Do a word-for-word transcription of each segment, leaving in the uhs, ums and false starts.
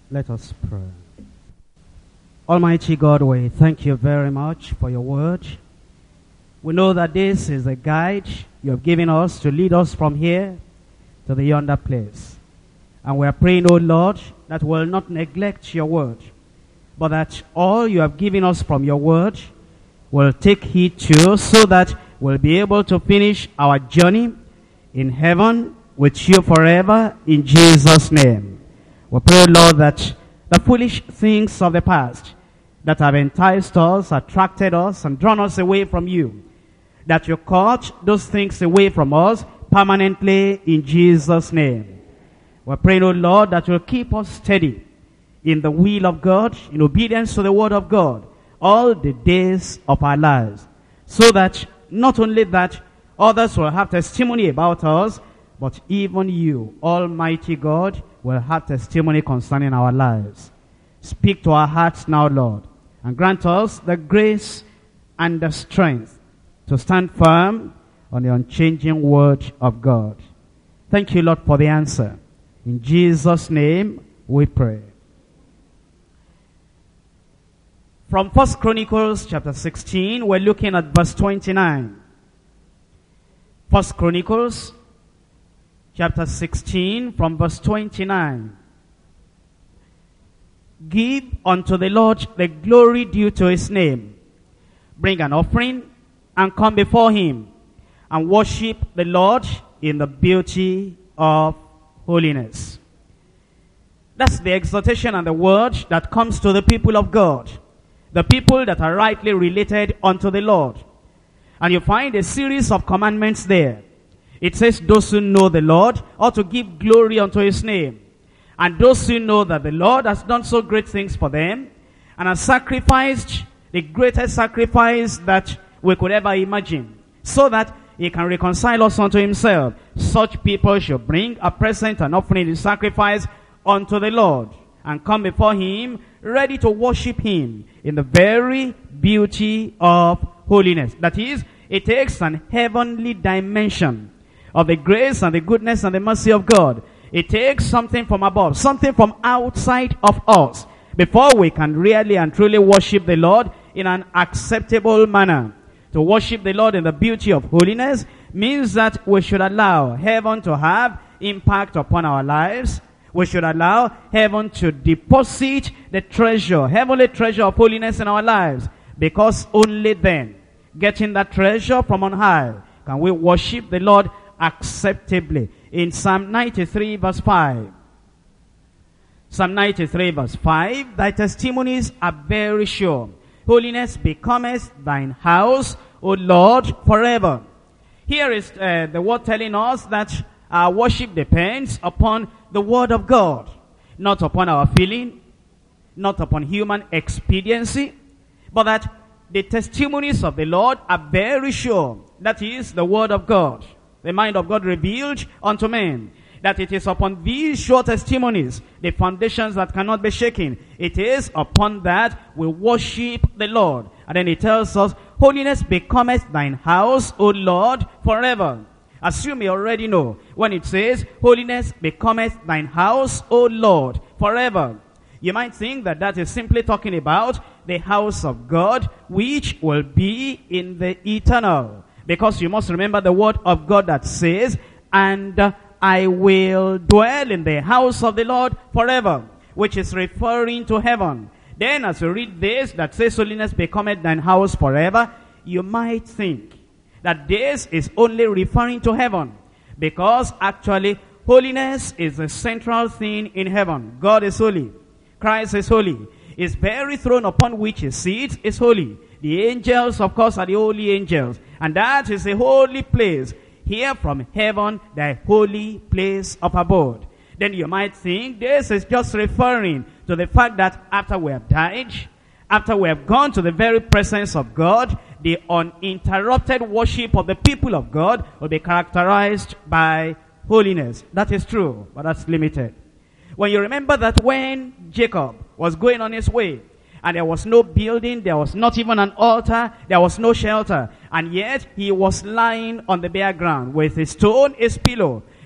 Let us pray. Almighty God, we thank you very much for your word. We know that this is a guide you have given us to lead us from here to the yonder place. And we are praying, O Lord, that we will not neglect your word, but that all you have given us from your word will take heed to, so that we'll be able to finish our journey in heaven with you forever, in Jesus' name. We pray, Lord, that the foolish things of the past that have enticed us, attracted us, and drawn us away from you, that you cut those things away from us permanently in Jesus' name. We're praying, O Lord, that you'll keep us steady in the will of God, in obedience to the word of God, all the days of our lives, so that not only that others will have testimony about us, but even you, Almighty God, will have testimony concerning our lives. Speak to our hearts now, Lord, and grant us the grace and the strength to stand firm on the unchanging word of God. Thank you, Lord, for the answer. In Jesus' name we pray. From First Chronicles chapter sixteen, we're looking at verse twenty-nine. First Chronicles chapter sixteen, from verse twenty-nine. Give unto the Lord the glory due to his name. Bring an offering and come before him, and worship the Lord in the beauty of holiness. That's the exhortation and the word that comes to the people of God, the people that are rightly related unto the Lord. And you find a series of commandments there. It says those who know the Lord ought to give glory unto his name. And those who know that the Lord has done so great things for them, and has sacrificed the greatest sacrifice that we could ever imagine, so that he can reconcile us unto himself. Such people should bring a present and offering in sacrifice unto the Lord, and come before him ready to worship him in the very beauty of holiness. That is, it takes an heavenly dimension of the grace and the goodness and the mercy of God. It takes something from above, something from outside of us, before we can really and truly worship the Lord in an acceptable manner. To worship the Lord in the beauty of holiness means that we should allow heaven to have impact upon our lives. We should allow heaven to deposit the treasure, heavenly treasure of holiness in our lives, because only then, getting that treasure from on high, can we worship the Lord acceptably. In Psalm ninety-three verse five. Psalm ninety-three verse five. Thy testimonies are very sure. Holiness becometh thine house, O Lord, forever. Here is uh, the word telling us that our worship depends upon the word of God, not upon our feeling, not upon human expediency, but that the testimonies of the Lord are very sure. That is the word of God, the mind of God revealed unto men. That it is upon these sure testimonies, the foundations that cannot be shaken, it is upon that we worship the Lord. And then it tells us, holiness becometh thine house, O Lord, forever. As you may already know, when it says, holiness becometh thine house, O Lord, forever, you might think that that is simply talking about the house of God, which will be in the eternal. Because you must remember the word of God that says, and uh, I will dwell in the house of the Lord forever, which is referring to heaven. Then as you read this, that says, holiness becometh thine house forever, you might think that this is only referring to heaven, because actually holiness is the central thing in heaven. God is holy. Christ is holy. His very throne upon which he sits is holy. The angels, of course, are the holy angels. And that is a holy place. Here from heaven, the holy place of abode. Then you might think this is just referring to the fact that after we have died, after we have gone to the very presence of God, the uninterrupted worship of the people of God will be characterized by holiness. That is true, but that's limited. When you remember that when Jacob was going on his way, and there was no building, there was not even an altar, there was no shelter, and yet he was lying on the bare ground with his stone, his pillow.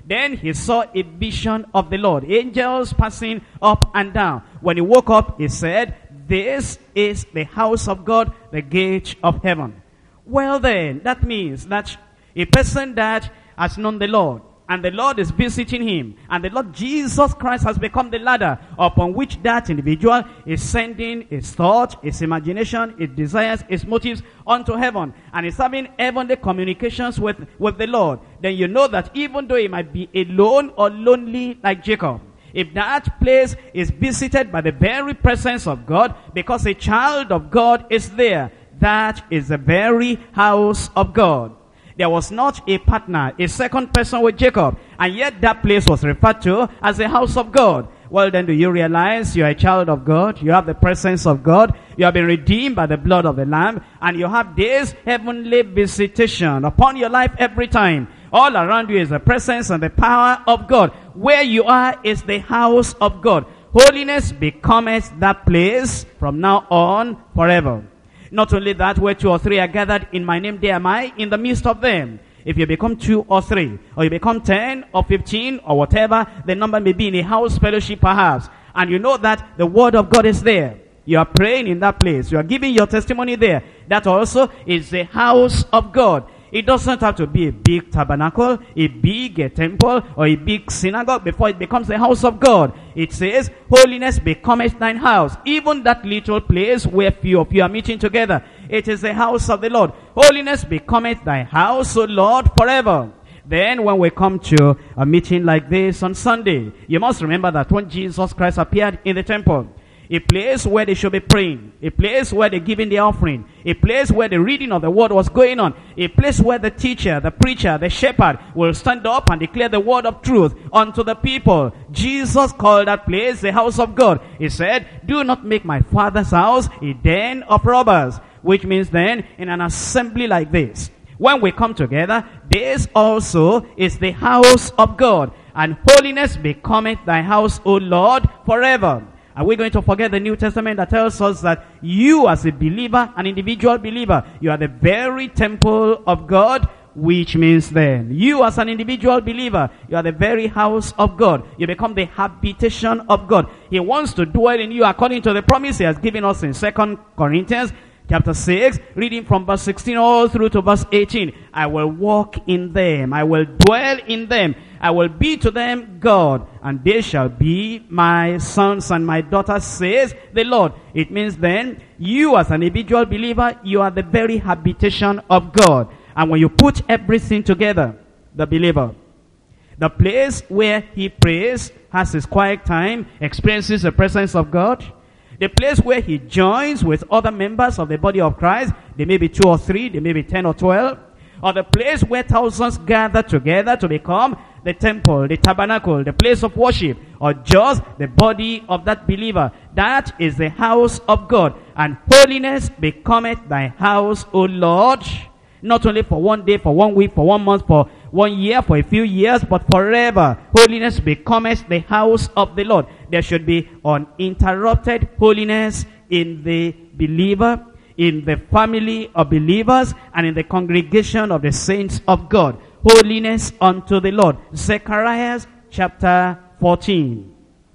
Then he saw a vision of the Lord, angels passing up and down. When he woke up, he said, this is the house of God, the gate of heaven. Well then, that means that a person that has known the Lord, and the Lord is visiting him, and the Lord Jesus Christ has become the ladder upon which that individual is sending his thought, his imagination, his desires, his motives unto heaven, and is having heavenly communications with, with the Lord. Then you know that even though he might be alone or lonely like Jacob, if that place is visited by the very presence of God, because a child of God is there, that is the very house of God. There was not a partner, a second person with Jacob, and yet that place was referred to as the house of God. Well then, do you realize you are a child of God? You have the presence of God. You have been redeemed by the blood of the Lamb, and you have this heavenly visitation upon your life every time. All around you is the presence and the power of God. Where you are is the house of God. Holiness becometh that place from now on forever. Not only that, where two or three are gathered in my name, there am I in the midst of them. If you become two or three, or you become ten or fifteen or whatever, the number may be in a house fellowship perhaps, and you know that the word of God is there. You are praying in that place. You are giving your testimony there. That also is the house of God. It doesn't have to be a big tabernacle, a big a temple, or a big synagogue before it becomes the house of God. It says, holiness becometh thine house. Even that little place where few of you are meeting together, it is the house of the Lord. Holiness becometh thy house, O Lord, forever. Then when we come to a meeting like this on Sunday, you must remember that when Jesus Christ appeared in the temple, a place where they should be praying, a place where they're giving the offering, a place where the reading of the word was going on, a place where the teacher, the preacher, the shepherd will stand up and declare the word of truth unto the people. Jesus called that place the house of God. He said, do not make my Father's house a den of robbers. Which means then, in an assembly like this, when we come together, this also is the house of God. And holiness becometh thy house, O Lord, forever. Are we going to forget the New Testament that tells us that you as a believer, an individual believer, you are the very temple of God? Which means then, you as an individual believer, you are the very house of God. You become the habitation of God. He wants to dwell in you according to the promise he has given us in Second Corinthians chapter six, reading from verse sixteen all through to verse eighteen. I will walk in them. I will dwell in them. I will be to them God, and they shall be my sons and my daughters, says the Lord. It means then, you as an individual believer, you are the very habitation of God. And when you put everything together, the believer, the place where he prays, has his quiet time, experiences the presence of God, the place where he joins with other members of the body of Christ, they may be two or three, they may be ten or twelve, or the place where thousands gather together to become the temple, the tabernacle, the place of worship, or just the body of that believer. That is the house of God. And holiness becometh thy house, O Lord, not only for one day, for one week, for one month, for one year, for a few years, but forever. Holiness becometh the house of the Lord. There should be uninterrupted holiness in the believer, in the family of believers, and in the congregation of the saints of God. Holiness unto the Lord. Zechariah chapter fourteen.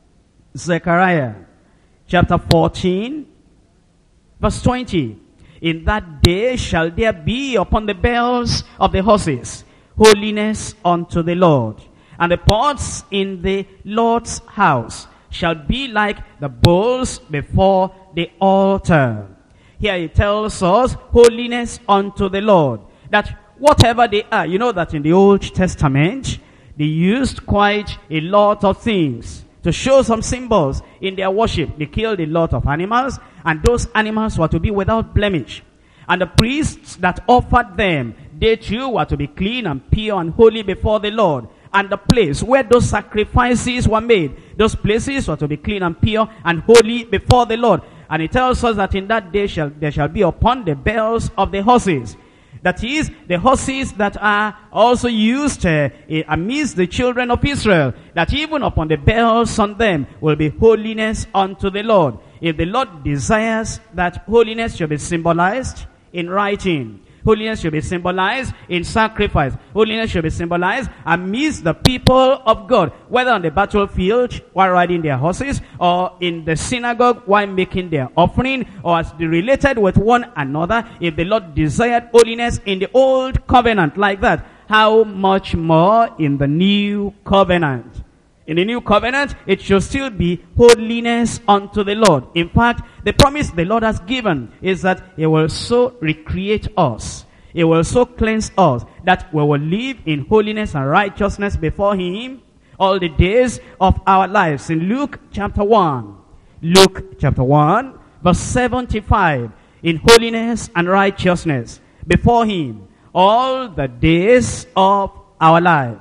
Zechariah chapter fourteen, verse twenty. In that day shall there be upon the bells of the horses holiness unto the Lord. And the pots in the Lord's house shall be like the bowls before the altar. Here it tells us holiness unto the Lord. That whatever they are, you know that in the Old Testament, they used quite a lot of things to show some symbols in their worship. They killed a lot of animals, and those animals were to be without blemish. And the priests that offered them, they too were to be clean and pure and holy before the Lord. And the place where those sacrifices were made, those places were to be clean and pure and holy before the Lord. And it tells us that in that day shall there shall be upon the bells of the horses. That is, the horses that are also used uh, amidst the children of Israel. That even upon the bells on them will be holiness unto the Lord. If the Lord desires that holiness should be symbolized in writing, Holiness should be symbolized in sacrifice. Holiness should be symbolized amidst the people of God, whether on the battlefield while riding their horses, or in the synagogue while making their offering, or as they related with one another. If the Lord desired holiness in the old covenant like that, how much more in the new covenant? In the new covenant, it should still be holiness unto the Lord. In fact, the promise the Lord has given is that He will so recreate us, He will so cleanse us, that we will live in holiness and righteousness before Him all the days of our lives. In Luke chapter one, Luke chapter one, verse seventy-five, in holiness and righteousness before Him all the days of our life.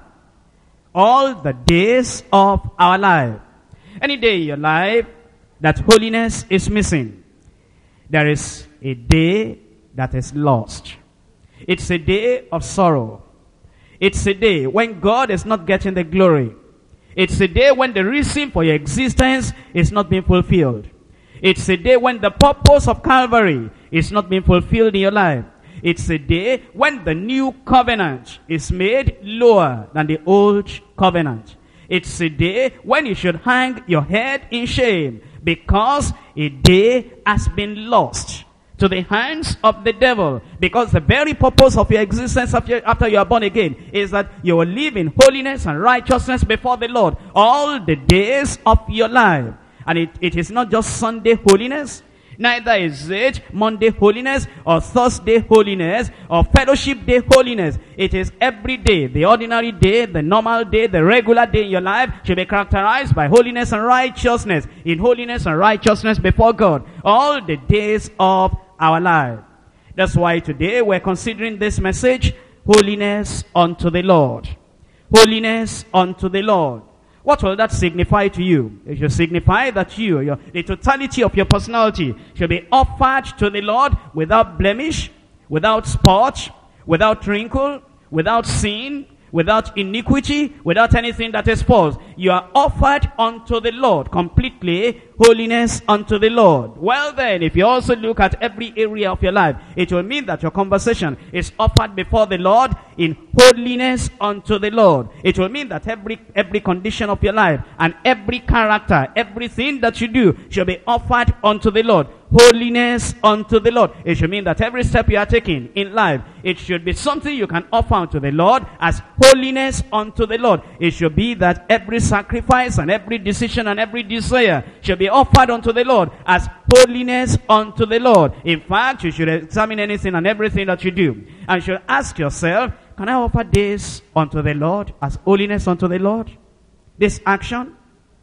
All the days of our life. Any day in your life that holiness is missing, there is a day that is lost. It's a day of sorrow. It's a day when God is not getting the glory. It's a day when the reason for your existence is not being fulfilled. It's a day when the purpose of Calvary is not being fulfilled in your life. It's a day when the new covenant is made lower than the old covenant. It's a day when you should hang your head in shame, because a day has been lost to the hands of the devil. Because the very purpose of your existence after you are born again is that you will live in holiness and righteousness before the Lord all the days of your life. And it, it is not just Sunday holiness. Neither is it Monday holiness or Thursday holiness or fellowship day holiness. It is every day. The ordinary day, the normal day, the regular day in your life should be characterized by holiness and righteousness. In holiness and righteousness before God all the days of our life. That's why today we're considering this message, holiness unto the Lord. Holiness unto the Lord. What will that signify to you? It should signify that you, your, the totality of your personality, should be offered to the Lord without blemish, without spot, without wrinkle, without sin, without iniquity, without anything that is false. You are offered unto the Lord completely, holiness unto the Lord. Well then, if you also look at every area of your life, it will mean that your conversation is offered before the Lord in holiness unto the Lord. It will mean that every every condition of your life and every character, everything that you do should be offered unto the Lord. Holiness unto the Lord. It should mean that every step you are taking in life, it should be something you can offer unto the Lord as holiness unto the Lord. It should be that every sacrifice and every decision and every desire should be offered unto the Lord as holiness unto the Lord. In fact, you should examine anything and everything that you do, and should ask yourself, can I offer this unto the Lord as holiness unto the Lord? This action,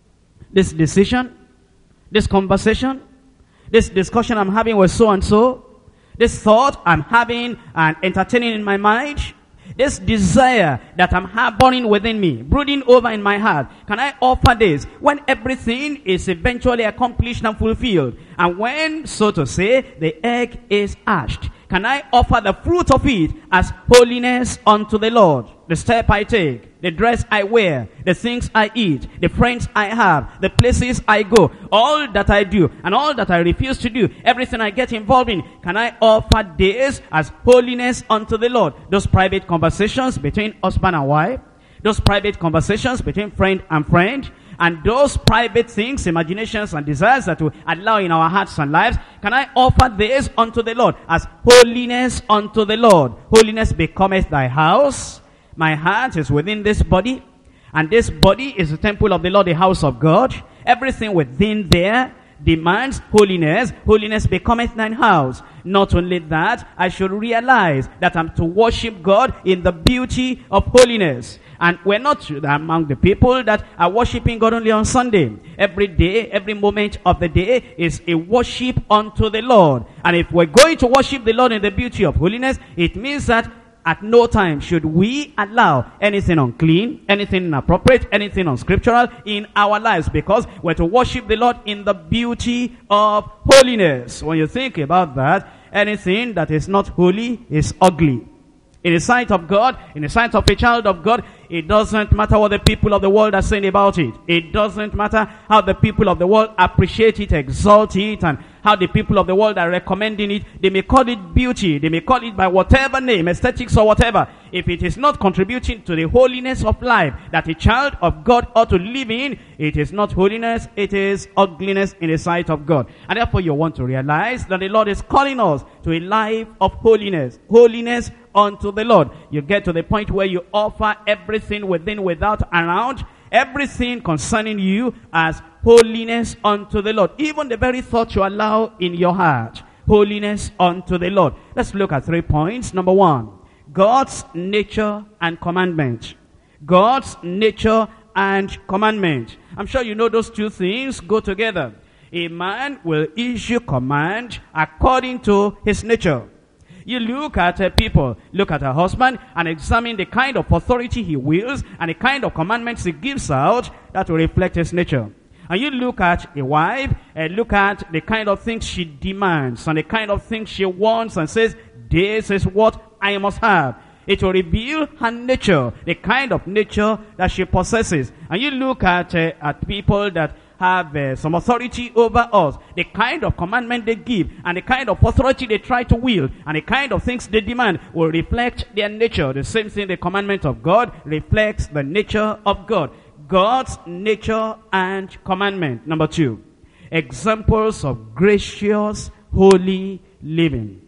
this decision, this conversation, this discussion I'm having with so and so, this thought I'm having and entertaining in my mind, this desire that I'm harboring within me, brooding over in my heart, can I offer this when everything is eventually accomplished and fulfilled? And when, so to say, the egg is hatched, can I offer the fruit of it as holiness unto the Lord? The step I take, the dress I wear, the things I eat, the friends I have, the places I go, all that I do and all that I refuse to do, everything I get involved in, can I offer this as holiness unto the Lord? Those private conversations between husband and wife, those private conversations between friend and friend, and those private things, imaginations and desires that we allow in our hearts and lives, can I offer this unto the Lord as holiness unto the Lord? Holiness becometh thy house. My heart is within this body, and this body is the temple of the Lord, the house of God. Everything within there demands holiness. Holiness becometh thine house. Not only that, I should realize that I'm to worship God in the beauty of holiness. And we're not among the people that are worshiping God only on Sunday. Every day, every moment of the day is a worship unto the Lord. And if we're going to worship the Lord in the beauty of holiness, it means that at no time should we allow anything unclean, anything inappropriate, anything unscriptural in our lives, because we're to worship the Lord in the beauty of holiness. When you think about that, anything that is not holy is ugly. In the sight of God, in the sight of a child of God, it doesn't matter what the people of the world are saying about it. It doesn't matter how the people of the world appreciate it, exalt it, and how the people of the world are recommending it. They may call it beauty. They may call it by whatever name, aesthetics or whatever. If it is not contributing to the holiness of life that a child of God ought to live in, it is not holiness, it is ugliness in the sight of God. And therefore you want to realize that the Lord is calling us to a life of holiness. Holiness unto the Lord. You get to the point where you offer everything within, without, around, everything concerning you as holiness unto the Lord. Even the very thought you allow in your heart. Holiness unto the Lord. Let's look at three points. Number one, God's nature and commandment. God's nature and commandment. I'm sure you know those two things go together. A man will issue command according to his nature. You look at uh, people, look at a husband, and examine the kind of authority he wields and the kind of commandments he gives out that will reflect his nature. And you look at a wife, and look at the kind of things she demands and the kind of things she wants and says, this is what I must have. It will reveal her nature, the kind of nature that she possesses. And you look at, uh, at people that have uh, some authority over us, the kind of commandment they give, and the kind of authority they try to wield, and the kind of things they demand will reflect their nature. The same thing, the commandment of God reflects the nature of God. God's nature and commandment. Number two, examples of gracious, holy living.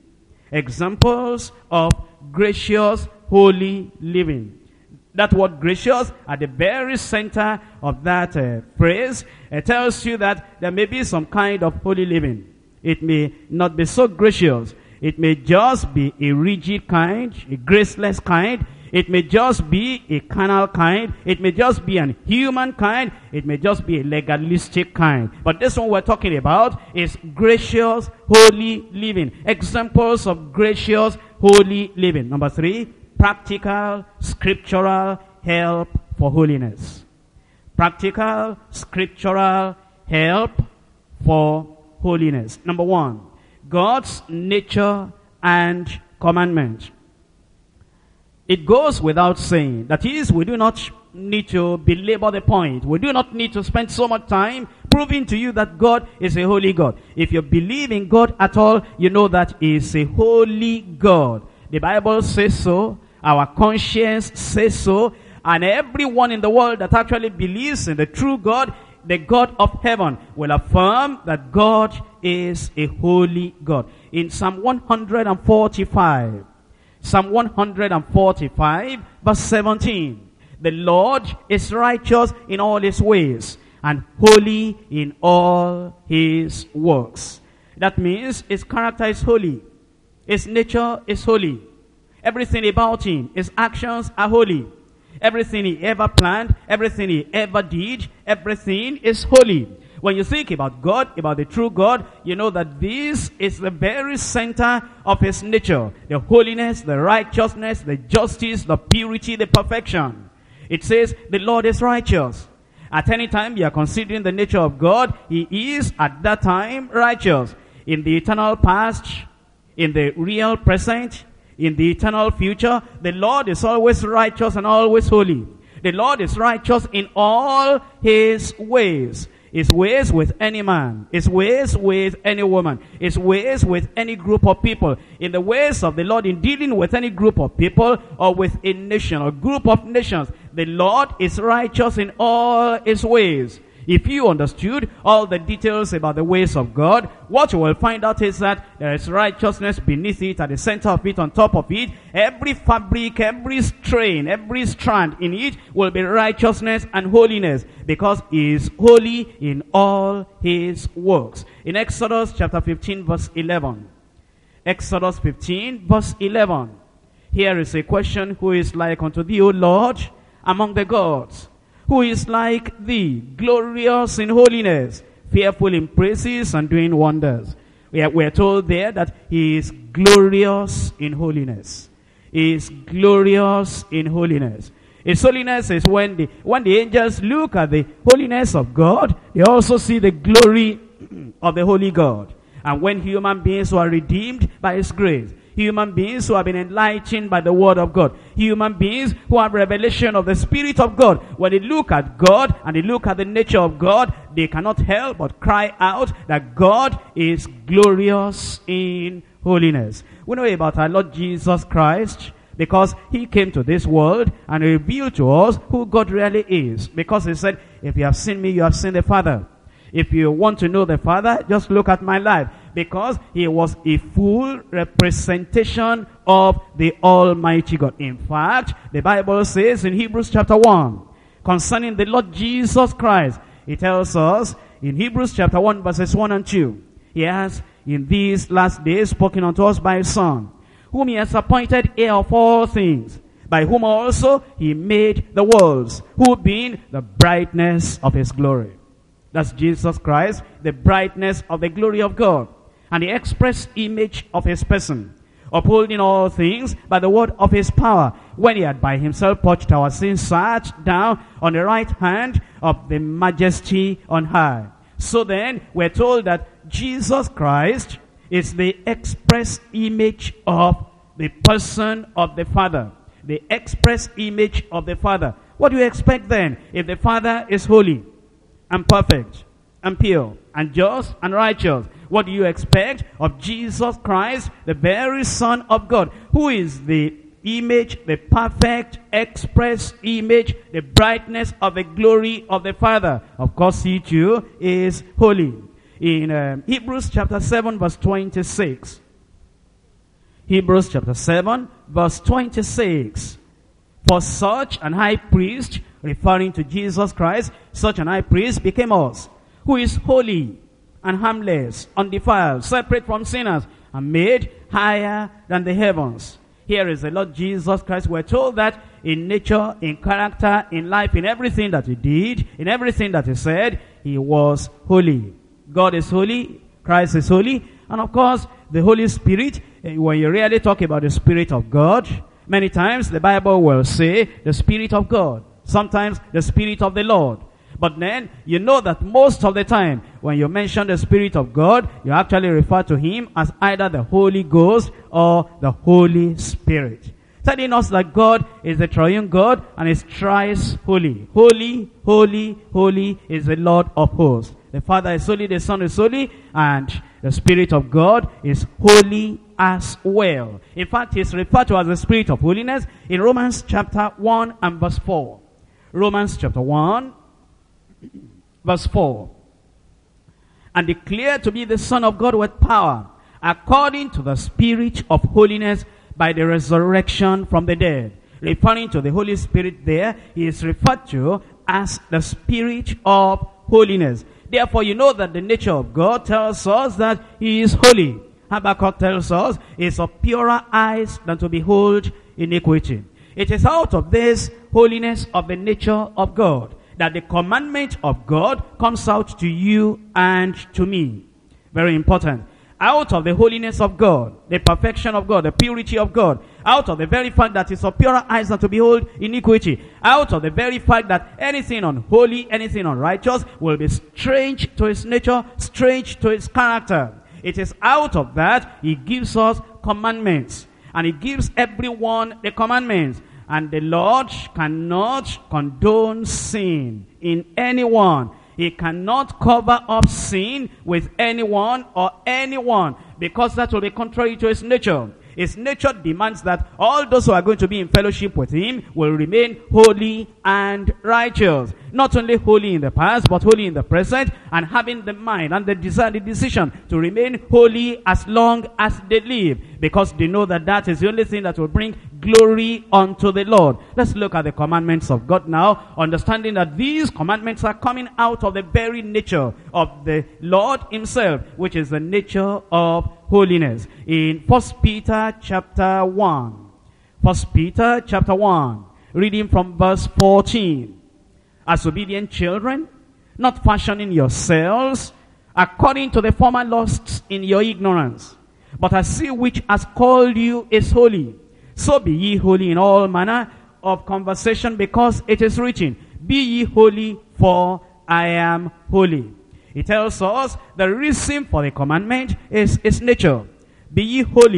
Examples of gracious, holy living. That word gracious at the very center of that uh, phrase, it tells you that there may be some kind of holy living. It may not be so gracious. It may just be a rigid kind, a graceless kind. It may just be a carnal kind. It may just be an human kind. It may just be a legalistic kind. But this one we're talking about is gracious, holy living. Examples of gracious, holy living. Number three, practical, scriptural help for holiness. Practical, scriptural help for holiness. Number one, God's nature and commandment. It goes without saying. That is, we do not need to belabor the point. We do not need to spend so much time proving to you that God is a holy God. If you believe in God at all, you know that He is a holy God. The Bible says so. Our conscience says so. And everyone in the world that actually believes in the true God, the God of heaven, will affirm that God is a holy God. In Psalm one forty-five, Psalm one forty-five, verse seventeen, the Lord is righteous in all His ways and holy in all His works. That means His character is holy. His nature is holy. Everything about Him, His actions are holy. Everything He ever planned, everything He ever did, everything is holy. When you think about God, about the true God, you know that this is the very center of His nature. The holiness, the righteousness, the justice, the purity, the perfection. It says the Lord is righteous. At any time you are considering the nature of God, He is at that time righteous. In the eternal past, in the real present, in the eternal future, the Lord is always righteous and always holy. The Lord is righteous in all His ways. His ways with any man. His ways with any woman. His ways with any group of people. In the ways of the Lord in dealing with any group of people or with a nation or group of nations, the Lord is righteous in all His ways. If you understood all the details about the ways of God, what you will find out is that there is righteousness beneath it, at the center of it, on top of it. Every fabric, every strain, every strand in it will be righteousness and holiness, because He is holy in all His works. In Exodus chapter fifteen, verse eleven. Exodus fifteen, verse eleven. Here is a question: who is like unto thee, O Lord, among the gods? Who is like thee, glorious in holiness, fearful in praises, and doing wonders? We are, we are told there that He is glorious in holiness. He is glorious in holiness. His holiness is when the, when the angels look at the holiness of God, they also see the glory of the holy God. And when human beings who are redeemed by His grace, Human beings who have been enlightened by the word of God. Human beings who have revelation of the Spirit of God. When they look at God and they look at the nature of God, they cannot help but cry out that God is glorious in holiness. We know about our Lord Jesus Christ because he came to this world and revealed to us who God really is. Because he said, if you have seen me, you have seen the Father. If you want to know the Father, just look at my life. Because he was a full representation of the Almighty God. In fact, the Bible says in Hebrews chapter one, concerning the Lord Jesus Christ, it tells us in Hebrews chapter one verses one and two, he has in these last days spoken unto us by his Son, whom he has appointed heir of all things, by whom also he made the worlds, who being the brightness of his glory. That's Jesus Christ, the brightness of the glory of God, and the express image of his person, upholding all things by the word of his power, when he had by himself purged our sins, sat down on the right hand of the majesty on high. So then, we're told that Jesus Christ is the express image of the person of the Father. The express image of the Father. What do you expect then if the Father is holy and perfect and pure and just and righteous? What do you expect of Jesus Christ, the very Son of God, who is the image, the perfect express image, the brightness of the glory of the Father? Of course, he too is holy. In um, Hebrews chapter seven verse twenty-six. Hebrews chapter seven verse twenty-six. For such an high priest, referring to Jesus Christ, such an high priest became us, who is holy and harmless, undefiled, separate from sinners, and made higher than the heavens. Here is the Lord Jesus Christ. We're told that in nature, in character, in life, in everything that he did, in everything that he said, he was holy. God is holy, Christ is holy, and of course, the Holy Spirit, when you really talk about the Spirit of God, many times the Bible will say the Spirit of God, sometimes the Spirit of the Lord. But then, you know that most of the time, when you mention the Spirit of God, you actually refer to him as either the Holy Ghost or the Holy Spirit. Telling us that God is the triune God and is thrice holy. Holy, holy, holy is the Lord of hosts. The Father is holy, the Son is holy, and the Spirit of God is holy as well. In fact, he is referred to as the Spirit of holiness in Romans chapter one and verse four. Romans chapter one, verse four. And declared to be the Son of God with power, according to the Spirit of holiness, by the resurrection from the dead. Referring to the Holy Spirit there, he is referred to as the Spirit of holiness. Therefore, you know that the nature of God tells us that he is holy. Habakkuk tells us, it's of purer eyes than to behold iniquity. It is out of this holiness of the nature of God that the commandment of God comes out to you and to me. Very important. Out of the holiness of God, the perfection of God, the purity of God, out of the very fact that it's of purer eyes than to behold iniquity, out of the very fact that anything unholy, anything unrighteous will be strange to his nature, strange to his character. It is out of that he gives us commandments, and he gives everyone the commandments. And the Lord cannot condone sin in anyone. He cannot cover up sin with anyone or anyone, because that will be contrary to his nature. His nature demands that all those who are going to be in fellowship with him will remain holy and righteous. Not only holy in the past, but holy in the present, and having the mind and the desire, the decision to remain holy as long as they live, because they know that that is the only thing that will bring glory unto the Lord. Let's look at the commandments of God now, understanding that these commandments are coming out of the very nature of the Lord himself, which is the nature of holiness. In First Peter chapter one. First Peter chapter one. Reading from verse fourteen. As obedient children, not fashioning yourselves according to the former lusts in your ignorance, but as he which has called you is holy. So be ye holy in all manner of conversation, because it is written, be ye holy, for I am holy. It tells us the reason for the commandment is its nature. Be ye holy,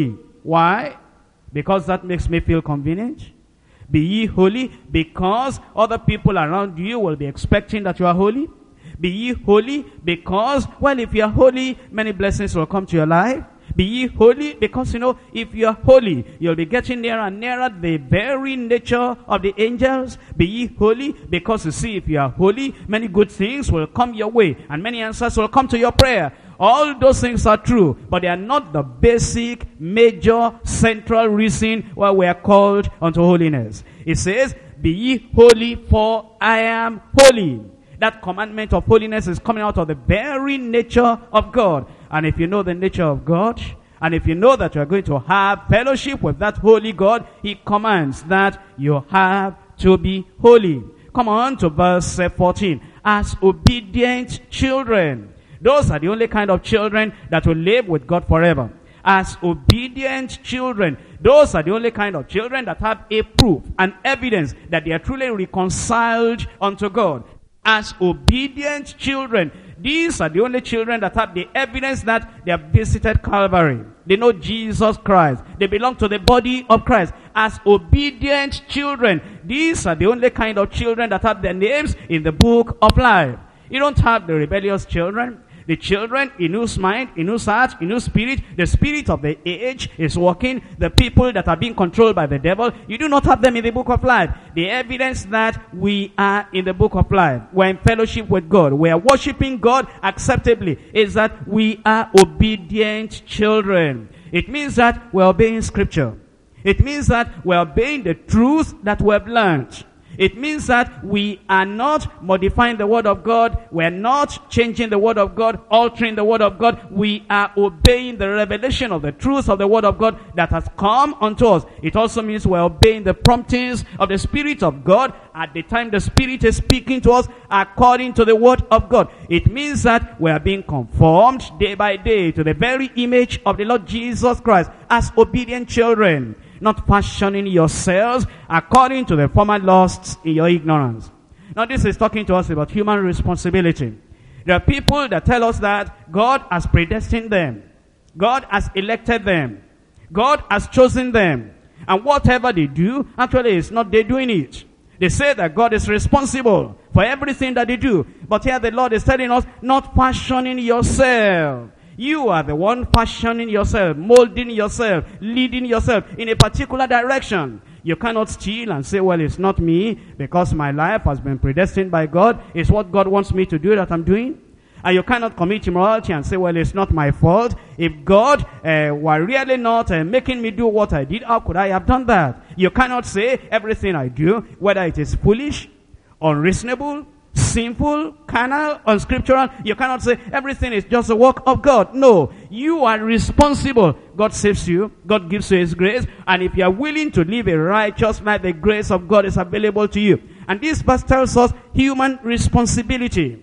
Why? Because that makes me feel convenient. Be ye holy because other people around you will be expecting that you are holy. Be ye holy because, well, if you are holy, many blessings will come to your life. Be ye holy because, you know, if you are holy, you'll be getting nearer and nearer the very nature of the angels. Be ye holy because, you see, if you are holy, many good things will come your way and many answers will come to your prayer. All those things are true, but they are not the basic, major, central reason why we are called unto holiness. It says, be ye holy for I am holy. That commandment of holiness is coming out of the very nature of God. And if you know the nature of God, and if you know that you are going to have fellowship with that holy God, he commands that you have to be holy. Come on to verse fourteen. As obedient children. Those are the only kind of children that will live with God forever. As obedient children. Those are the only kind of children that have a proof and evidence that they are truly reconciled unto God. As obedient children. These are the only children that have the evidence that they have visited Calvary. They know Jesus Christ. They belong to the body of Christ. As obedient children. These are the only kind of children that have their names in the book of life. You don't have the rebellious children. The children in whose mind, in whose heart, in whose spirit, the spirit of the age is working. The people that are being controlled by the devil, you do not have them in the book of life. The evidence that we are in the book of life, we're in fellowship with God, we are worshiping God acceptably, is that we are obedient children. It means that we're obeying scripture. It means that we're obeying the truth that we have learned. It means that we are not modifying the word of God. We are not changing the word of God, altering the word of God. We are obeying the revelation of the truth of the word of God that has come unto us. It also means we are obeying the promptings of the Spirit of God at the time the Spirit is speaking to us according to the word of God. It means that we are being conformed day by day to the very image of the Lord Jesus Christ as obedient children. Not fashioning yourselves according to the former lusts in your ignorance. Now this is talking to us about human responsibility. There are people that tell us that God has predestined them. God has elected them. God has chosen them. And whatever they do, actually it's not they doing it. They say that God is responsible for everything that they do. But here the Lord is telling us, not fashioning yourself. You are the one fashioning yourself, molding yourself, leading yourself in a particular direction. You cannot steal and say, well, it's not me because my life has been predestined by God. It's what God wants me to do that I'm doing. And you cannot commit immorality and say, well, it's not my fault. If God uh, were really not uh, making me do what I did, how could I have done that? You cannot say everything I do, whether it is foolish, unreasonable, sinful, carnal, unscriptural. You cannot say everything is just a work of God. No, you are responsible. God saves you. God gives you his grace. And if you are willing to live a righteous life, the grace of God is available to you. And this verse tells us human responsibility.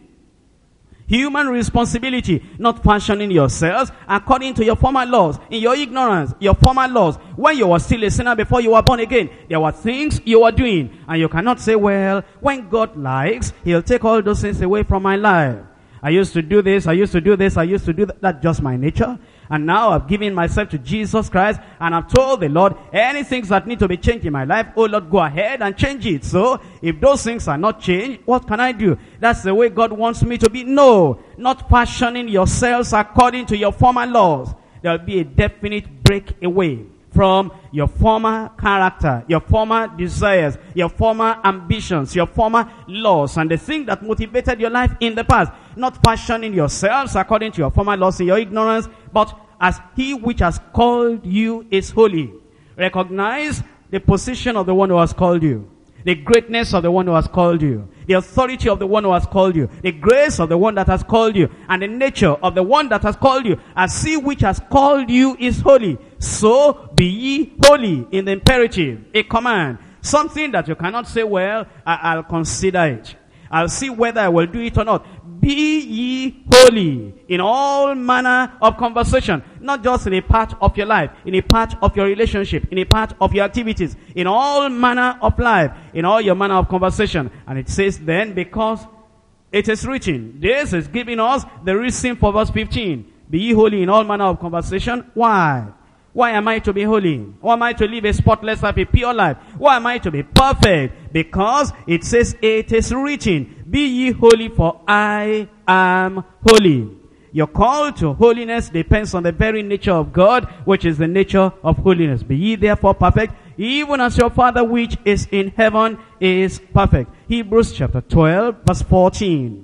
Human responsibility, not fashioning yourselves according to your former laws, in your ignorance, your former laws. When you were still a sinner before you were born again, there were things you were doing. And you cannot say, well, when God likes, he'll take all those things away from my life. I used to do this, I used to do this, I used to do that. That's just my nature. And now I've given myself to Jesus Christ, and I've told the Lord, any things that need to be changed in my life, oh Lord, go ahead and change it. So, if those things are not changed, what can I do? That's the way God wants me to be. No, not fashioning yourselves according to your former laws. There will be a definite break away from your former character, your former desires, your former ambitions, your former laws, and the thing that motivated your life in the past. Not fashioning yourselves according to your former laws in your ignorance, but as he which has called you is holy. Recognize the position of the one who has called you, the greatness of the one who has called you, the authority of the one who has called you, the grace of the one that has called you, and the nature of the one that has called you. As he which has called you is holy, so be ye holy, in the imperative, a command. Something that you cannot say, well, I I'll consider it. I'll see whether I will do it or not. Be ye holy in all manner of conversation. Not just in a part of your life, in a part of your relationship, in a part of your activities, in all manner of life, in all your manner of conversation. And it says then, because it is written, this is giving us the reason for verse fifteen. Be ye holy in all manner of conversation. Why? Why am I to be holy? Why am I to live a spotless life, a pure life? Why am I to be perfect? Because it says it is written, be ye holy, for I am holy. Your call to holiness depends on the very nature of God, which is the nature of holiness. Be ye therefore perfect, even as your Father which is in heaven is perfect. Hebrews chapter twelve, verse fourteen.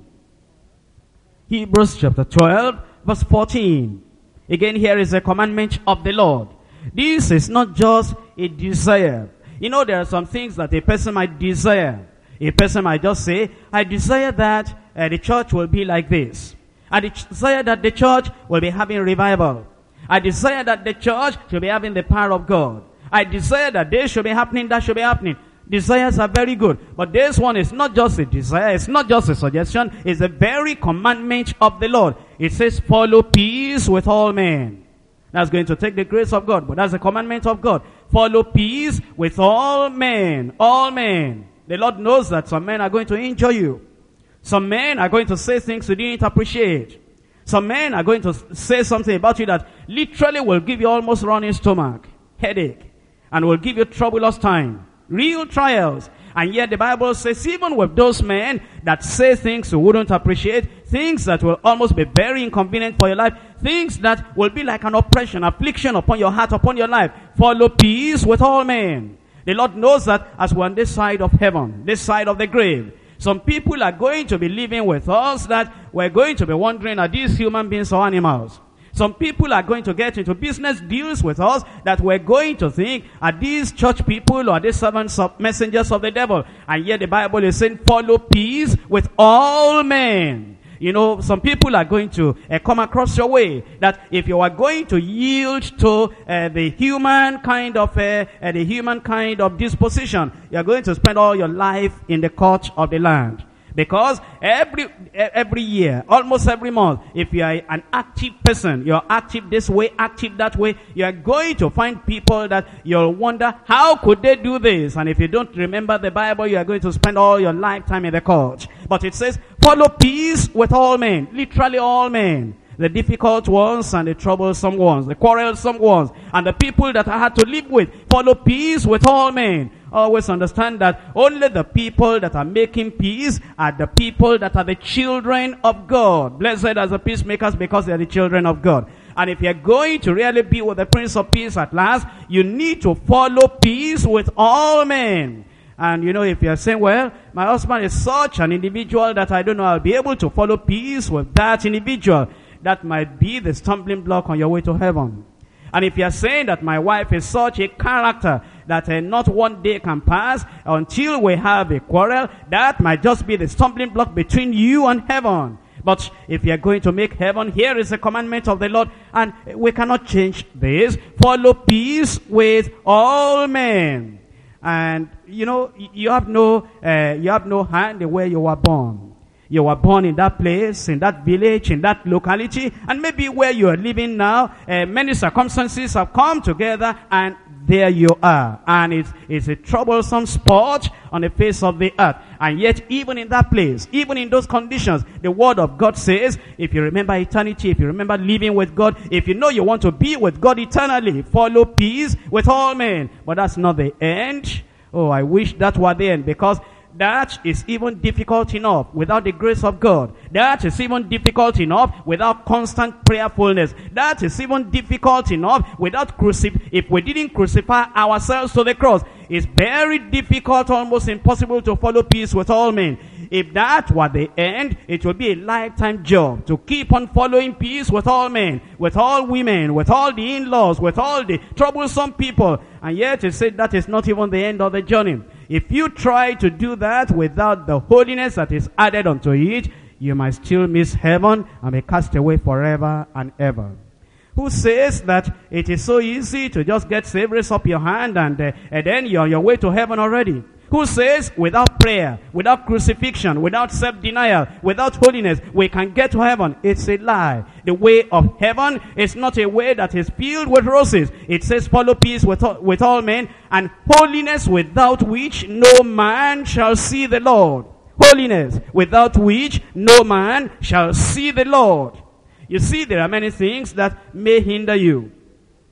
Hebrews chapter twelve, verse fourteen. Again, here is a commandment of the Lord. This is not just a desire. You know, there are some things that a person might desire. A person might just say, I desire that uh, the church will be like this. I desire that the church will be having revival. I desire that the church should be having the power of God. I desire that this should be happening, that should be happening. Desires are very good. But this one is not just a desire. It's not just a suggestion. It's the very commandment of the Lord. It says, follow peace with all men. That's going to take the grace of God. But that's the commandment of God. Follow peace with all men. All men. The Lord knows that some men are going to injure you. Some men are going to say things you didn't appreciate. Some men are going to say something about you that literally will give you almost running stomach, headache, and will give you troublous time. Real trials. And yet the Bible says, even with those men that say things you wouldn't appreciate, things that will almost be very inconvenient for your life, things that will be like an oppression, affliction upon your heart, upon your life, follow peace with all men. The Lord knows that as we're on this side of heaven, this side of the grave, some people are going to be living with us that we're going to be wondering, are these human beings or animals? Some people are going to get into business deals with us that we're going to think, are these church people or are these servants of messengers of the devil? And yet the Bible is saying, follow peace with all men. You know, some people are going to uh, come across your way that if you are going to yield to uh, the human kind of uh, uh, the human kind of disposition, you are going to spend all your life in the court of the land. Because every every year, almost every month, if you are an active person, you're active this way, active that way, you are going to find people that you'll wonder, how could they do this? And if you don't remember the Bible, you are going to spend all your lifetime in the court. But it says, follow peace with all men, literally all men. The difficult ones and the troublesome ones, the quarrelsome ones, and the people that I had to live with. Follow peace with all men. Always understand that only the people that are making peace are the people that are the children of God. Blessed are the peacemakers because they are the children of God. And if you're going to really be with the Prince of Peace at last, you need to follow peace with all men. And you know, if you're saying, well, my husband is such an individual that I don't know I'll be able to follow peace with that individual, that might be the stumbling block on your way to heaven. And if you're saying that my wife is such a character that uh, not one day can pass until we have a quarrel, that might just be the stumbling block between you and heaven. But if you're going to make heaven, here is the commandment of the Lord, and we cannot change this. Follow peace with all men. And you know, you have no, uh, you have no hand in where you were born. You were born in that place, in that village, in that locality, and maybe where you are living now, uh, many circumstances have come together, and there you are. And it's, it's a troublesome spot on the face of the earth. And yet, even in that place, even in those conditions, the word of God says, if you remember eternity, if you remember living with God, if you know you want to be with God eternally, follow peace with all men. But that's not the end. Oh, I wish that were the end, because that is even difficult enough without the grace of God. That is even difficult enough without constant prayerfulness. That is even difficult enough without crucif- if we didn't crucify ourselves to the cross. It's very difficult, almost impossible to follow peace with all men. If that were the end, it would be a lifetime job to keep on following peace with all men, with all women, with all the in-laws, with all the troublesome people. And yet it said that is not even the end of the journey. If you try to do that without the holiness that is added unto it, you might still miss heaven and be cast away forever and ever. Who says that it is so easy to just get saved, raise up your hand, and, uh, and then you're on your way to heaven already? Who says without prayer, without crucifixion, without self-denial, without holiness, we can get to heaven? It's a lie. The way of heaven is not a way that is filled with roses. It says follow peace with all, with all men, and holiness without which no man shall see the Lord. Holiness without which no man shall see the Lord. You see, there are many things that may hinder you.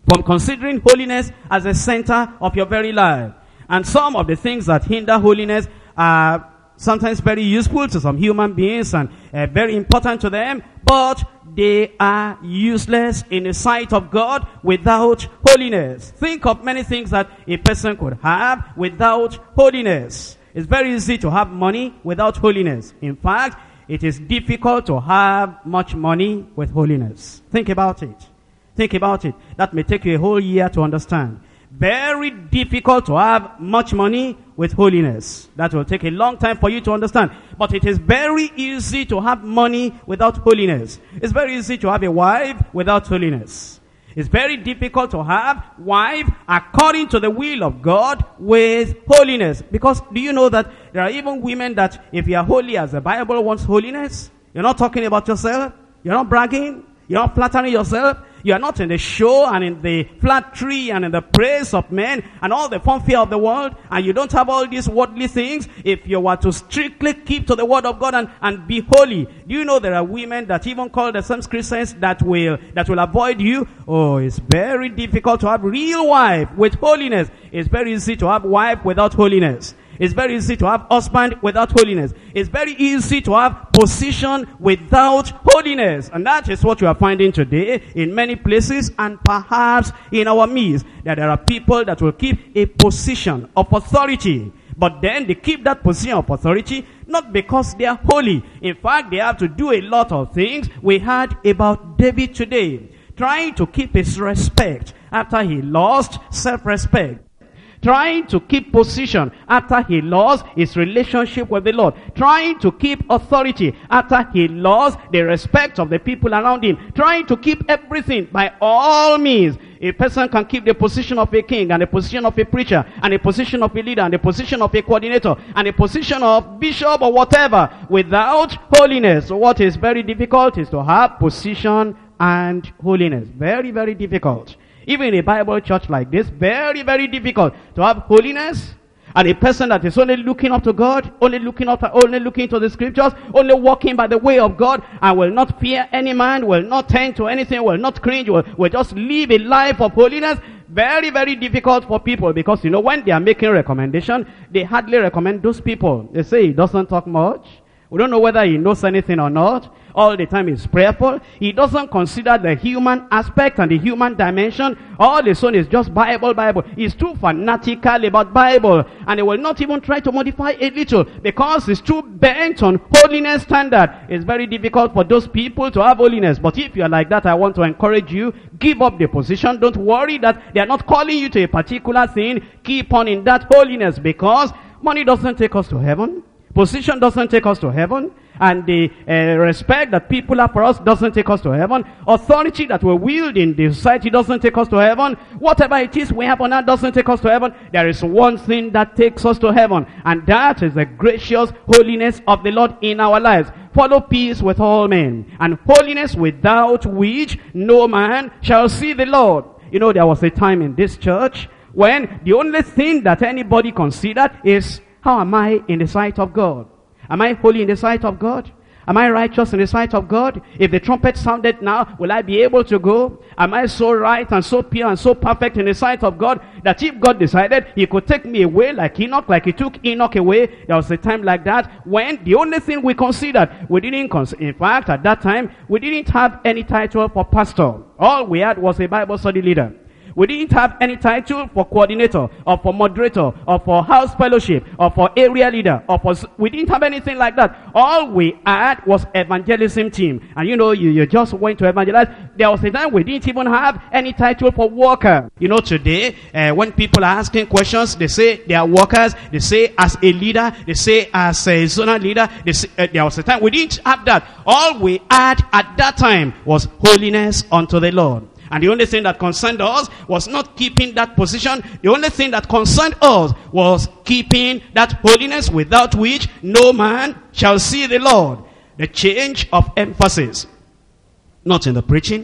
from considering holiness as the center of your very life. And some of the things that hinder holiness are sometimes very useful to some human beings and uh, very important to them, but they are useless in the sight of God without holiness. Think of many things that a person could have without holiness. It's very easy to have money without holiness. In fact, it is difficult to have much money with holiness. Think about it. Think about it. That may take you a whole year to understand. Very difficult to have much money with holiness. That will take a long time for you to understand. But it is very easy to have money without holiness. It's very easy to have a wife without holiness. It's very difficult to have wife according to the will of God with holiness. Because do you know that there are even women that if you are holy as the Bible wants holiness, you're not talking about yourself, you're not bragging, you're not flattering yourself, you are not in the show and in the flattery and in the praise of men and all the fanfare of the world, and you don't have all these worldly things. If you were to strictly keep to the word of God and, and be holy, do you know there are women that even call themselves Christians that will that will avoid you? Oh, it's very difficult to have real wife with holiness. It's very easy to have wife without holiness. It's very easy to have husband without holiness. It's very easy to have position without holiness. And that is what you are finding today in many places and perhaps in our midst. That there are people that will keep a position of authority. But then they keep that position of authority not because they are holy. In fact, they have to do a lot of things. We heard about David today, trying to keep his respect after he lost self-respect. Trying to keep position after he lost his relationship with the Lord. Trying to keep authority after he lost the respect of the people around him. Trying to keep everything by all means. A person can keep the position of a king and the position of a preacher and the position of a leader and the position of a coordinator and the position of bishop or whatever without holiness. So what is very difficult is to have position and holiness. Very, very difficult. Even in a Bible church like this, very, very difficult to have holiness. And a person that is only looking up to God, only looking up, only looking to the scriptures, only walking by the way of God, and will not fear any man, will not tend to anything, will not cringe, will, will just live a life of holiness. Very, very difficult for people, because you know when they are making recommendation, they hardly recommend those people. They say he doesn't talk much. We don't know whether he knows anything or not. All the time he's prayerful. He doesn't consider the human aspect and the human dimension. All his own is just Bible, Bible. He's too fanatical about Bible. And he will not even try to modify a little, because he's too bent on holiness standard. It's very difficult for those people to have holiness. But if you're like that, I want to encourage you, give up the position. Don't worry that they are not calling you to a particular thing. Keep on in that holiness, because money doesn't take us to heaven. Position doesn't take us to heaven. And the uh, respect that people have for us doesn't take us to heaven. Authority that we wield in the society doesn't take us to heaven. Whatever it is we have on earth doesn't take us to heaven. There is one thing that takes us to heaven, and that is the gracious holiness of the Lord in our lives. Follow peace with all men, and holiness without which no man shall see the Lord. You know, there was a time in this church when the only thing that anybody considered is, how am I in the sight of God? Am I holy in the sight of God? Am I righteous in the sight of God? If the trumpet sounded now, will I be able to go? Am I so right and so pure and so perfect in the sight of God that if God decided he could take me away like Enoch, like he took Enoch away, there was a time like that when the only thing we considered, we didn't consider, in fact, at that time, we didn't have any title for pastor. All we had was a Bible study leader. We didn't have any title for coordinator, or for moderator, or for house fellowship, or for area leader, or for, we didn't have anything like that. All we had was evangelism team. And you know, you, you just went to evangelize. There was a time we didn't even have any title for worker. You know, today, uh, when people are asking questions, they say they are workers, they say as a leader, they say as a zonal leader. They say, uh, there was a time we didn't have that. All we had at that time was holiness unto the Lord. And the only thing that concerned us was not keeping that position. The only thing that concerned us was keeping that holiness without which no man shall see the Lord. The change of emphasis. Not in the preaching,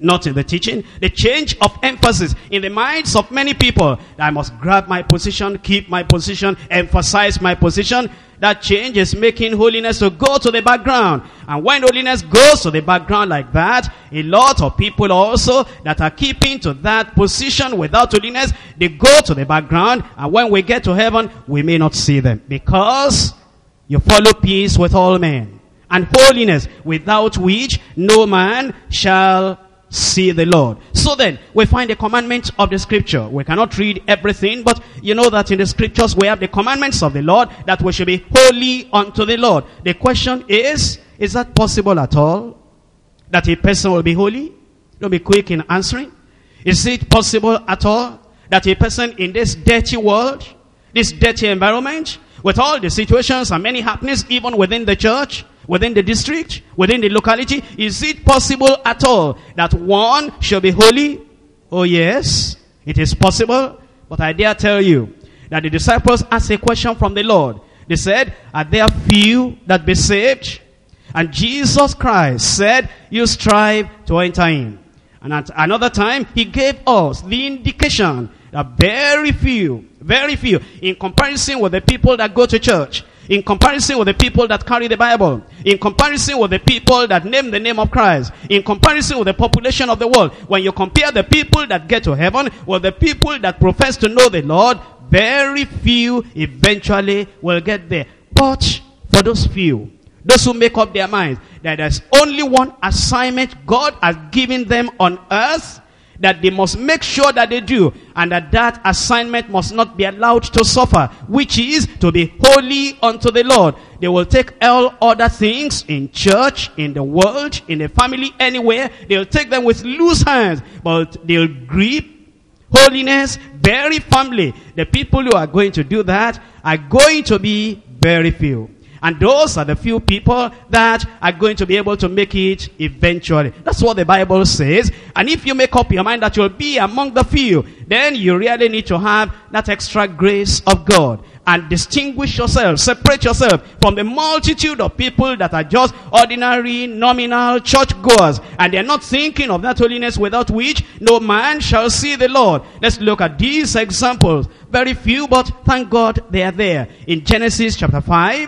not in the teaching, the change of emphasis in the minds of many people. I must grab my position, keep my position, emphasize my position. That change is making holiness to go to the background. And when holiness goes to the background like that, a lot of people also that are keeping to that position without holiness, they go to the background. And when we get to heaven, we may not see them. Because you follow peace with all men, and holiness, without which no man shall see the Lord. So then, we find the commandments of the scripture. We cannot read everything, but you know that in the scriptures we have the commandments of the Lord, that we should be holy unto the Lord. The question is, is that possible at all? That a person will be holy? Don't be quick in answering. Is it possible at all that a person in this dirty world, this dirty environment, with all the situations and many happenings even within the church, within the district, within the locality, is it possible at all that one should be holy? Oh yes, it is possible. But I dare tell you that the disciples asked a question from the Lord. They said, are there few that be saved? And Jesus Christ said, you strive to enter in. And at another time, he gave us the indication that very few, very few, in comparison with the people that go to church, in comparison with the people that carry the Bible, in comparison with the people that name the name of Christ, in comparison with the population of the world, when you compare the people that get to heaven with the people that profess to know the Lord, very few eventually will get there. But for those few, those who make up their minds that there's only one assignment God has given them on earth, that they must make sure that they do, and that that assignment must not be allowed to suffer, which is to be holy unto the Lord. They will take all other things in church, in the world, in the family, anywhere. They'll take them with loose hands, but they'll grip holiness very firmly. The people who are going to do that are going to be very few. And those are the few people that are going to be able to make it eventually. That's what the Bible says. And if you make up your mind that you'll be among the few, then you really need to have that extra grace of God. And distinguish yourself, separate yourself from the multitude of people that are just ordinary, nominal churchgoers. And they're not thinking of that holiness without which no man shall see the Lord. Let's look at these examples. Very few, but thank God they are there. In Genesis chapter five,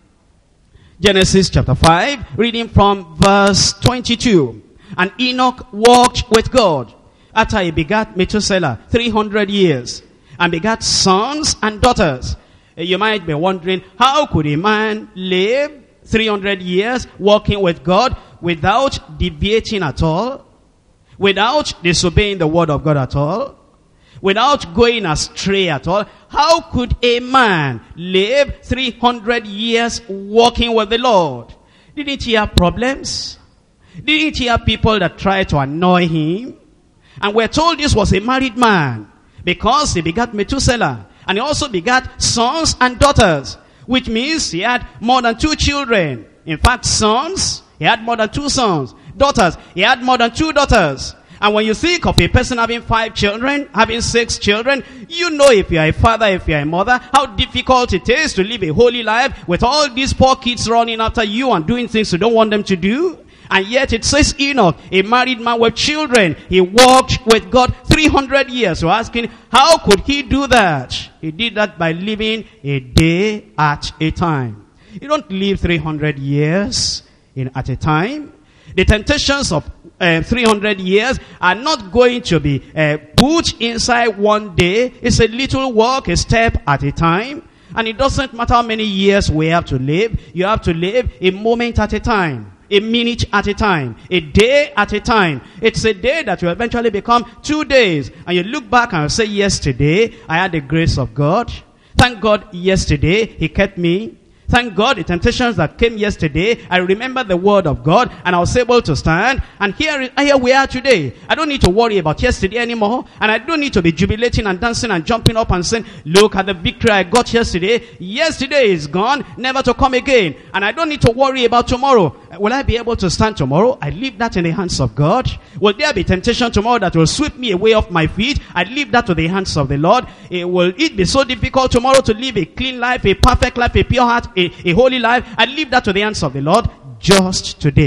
Genesis chapter five, reading from verse twenty-two. And Enoch walked with God after he begat Methuselah three hundred years, and begat sons and daughters. You might be wondering, how could a man live three hundred years walking with God without deviating at all, without disobeying the word of God at all, without going astray at all? How could a man live three hundred years walking with the Lord? Didn't he have problems? Didn't he have people that tried to annoy him? And we're told this was a married man, because he begat Methuselah, and he also begat sons and daughters, which means he had more than two children. In fact, sons, he had more than two sons. Daughters, he had more than two daughters. And when you think of a person having five children, having six children, you know, if you are a father, if you are a mother, how difficult it is to live a holy life with all these poor kids running after you and doing things you don't want them to do. And yet it says Enoch, a married man with children, he walked with God three hundred years. So asking, how could he do that? He did that by living a day at a time. You don't live three hundred years in at a time. The temptations of uh, three hundred years are not going to be uh, put inside one day. It's a little walk, a step at a time. And it doesn't matter how many years we have to live. You have to live a moment at a time, a minute at a time, a day at a time. It's a day that will eventually become two days. And you look back and say, yesterday I had the grace of God. Thank God yesterday he kept me. Thank God the temptations that came yesterday, I remember the word of God and I was able to stand. And here, here we are today. I don't need to worry about yesterday anymore. And I don't need to be jubilating and dancing and jumping up and saying, look at the victory I got yesterday. Yesterday is gone, never to come again. And I don't need to worry about tomorrow. Will I be able to stand tomorrow? I leave that in the hands of God. Will there be temptation tomorrow that will sweep me away off my feet? I leave that to the hands of the Lord. It will it be so difficult tomorrow to live a clean life, a perfect life, a pure heart, A, a holy life? I leave that to the hands of the Lord. Just today,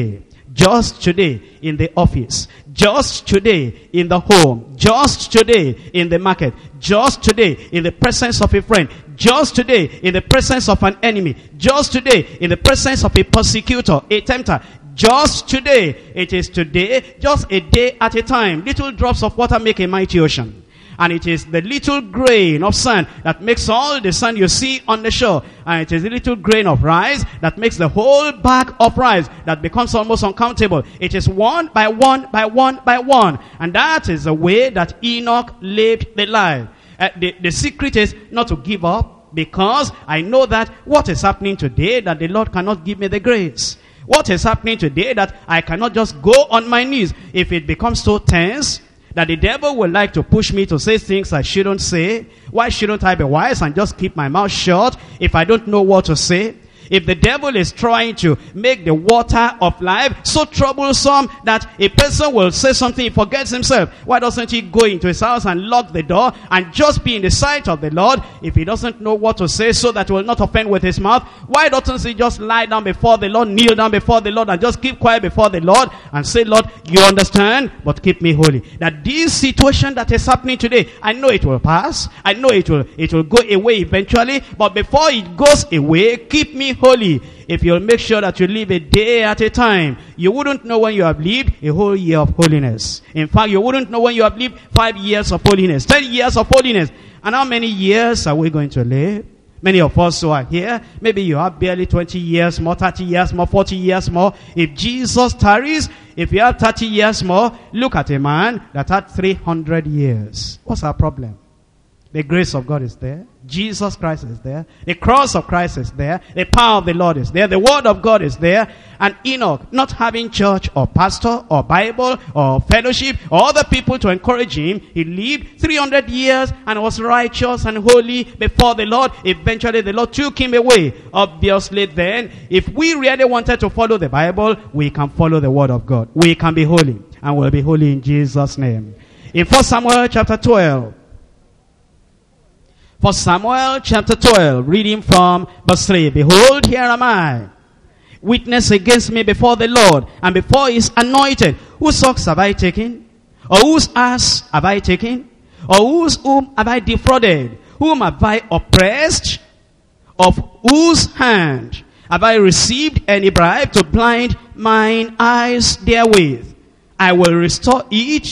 just today in the office, just today in the home, just today in the market, just today in the presence of a friend, just today in the presence of an enemy, just today in the presence of a persecutor, a tempter, just today. It is today, just a day at a time. Little drops of water make a mighty ocean. And it is the little grain of sand that makes all the sand you see on the shore. And it is the little grain of rice that makes the whole bag of rice that becomes almost uncountable. It is one by one by one by one. And that is the way that Enoch lived the life. Uh, the, the secret is not to give up, because I know that what is happening today, that the Lord cannot give me the grace. What is happening today, that I cannot just go on my knees. If it becomes so tense that the devil would like to push me to say things I shouldn't say, why shouldn't I be wise and just keep my mouth shut if I don't know what to say? If the devil is trying to make the water of life so troublesome that a person will say something, he forgets himself, why doesn't he go into his house and lock the door and just be in the sight of the Lord? If he doesn't know what to say so that he will not offend with his mouth, why doesn't he just lie down before the Lord, kneel down before the Lord, and just keep quiet before the Lord and say, Lord, you understand, but keep me holy. That this situation that is happening today, I know it will pass. I know it will, it will go away eventually, but before it goes away, keep me holy. If you'll make sure that you live a day at a time, you wouldn't know when you have lived a whole year of holiness. In fact, you wouldn't know when you have lived five years of holiness, ten years of holiness. And how many years are we going to live? Many of us who are here, maybe you have barely twenty years more, thirty years more, forty years more. If Jesus tarries, if you have thirty years more, look at a man that had three hundred years. What's our problem? The grace of God is there. Jesus Christ is there. The cross of Christ is there. The power of the Lord is there. The word of God is there. And Enoch, not having church or pastor or Bible or fellowship or other people to encourage him, he lived three hundred years and was righteous and holy before the Lord. Eventually the Lord took him away. Obviously then, if we really wanted to follow the Bible, we can follow the word of God. We can be holy, and we'll be holy in Jesus' name. In First Samuel chapter twelve, First Samuel chapter twelve, reading from verse three. Behold, here am I, witness against me before the Lord, and before his anointed. Whose ox have I taken? Or whose ass have I taken? Or whose whom have I defrauded? Whom have I oppressed? Of whose hand have I received any bribe to blind mine eyes therewith? I will restore it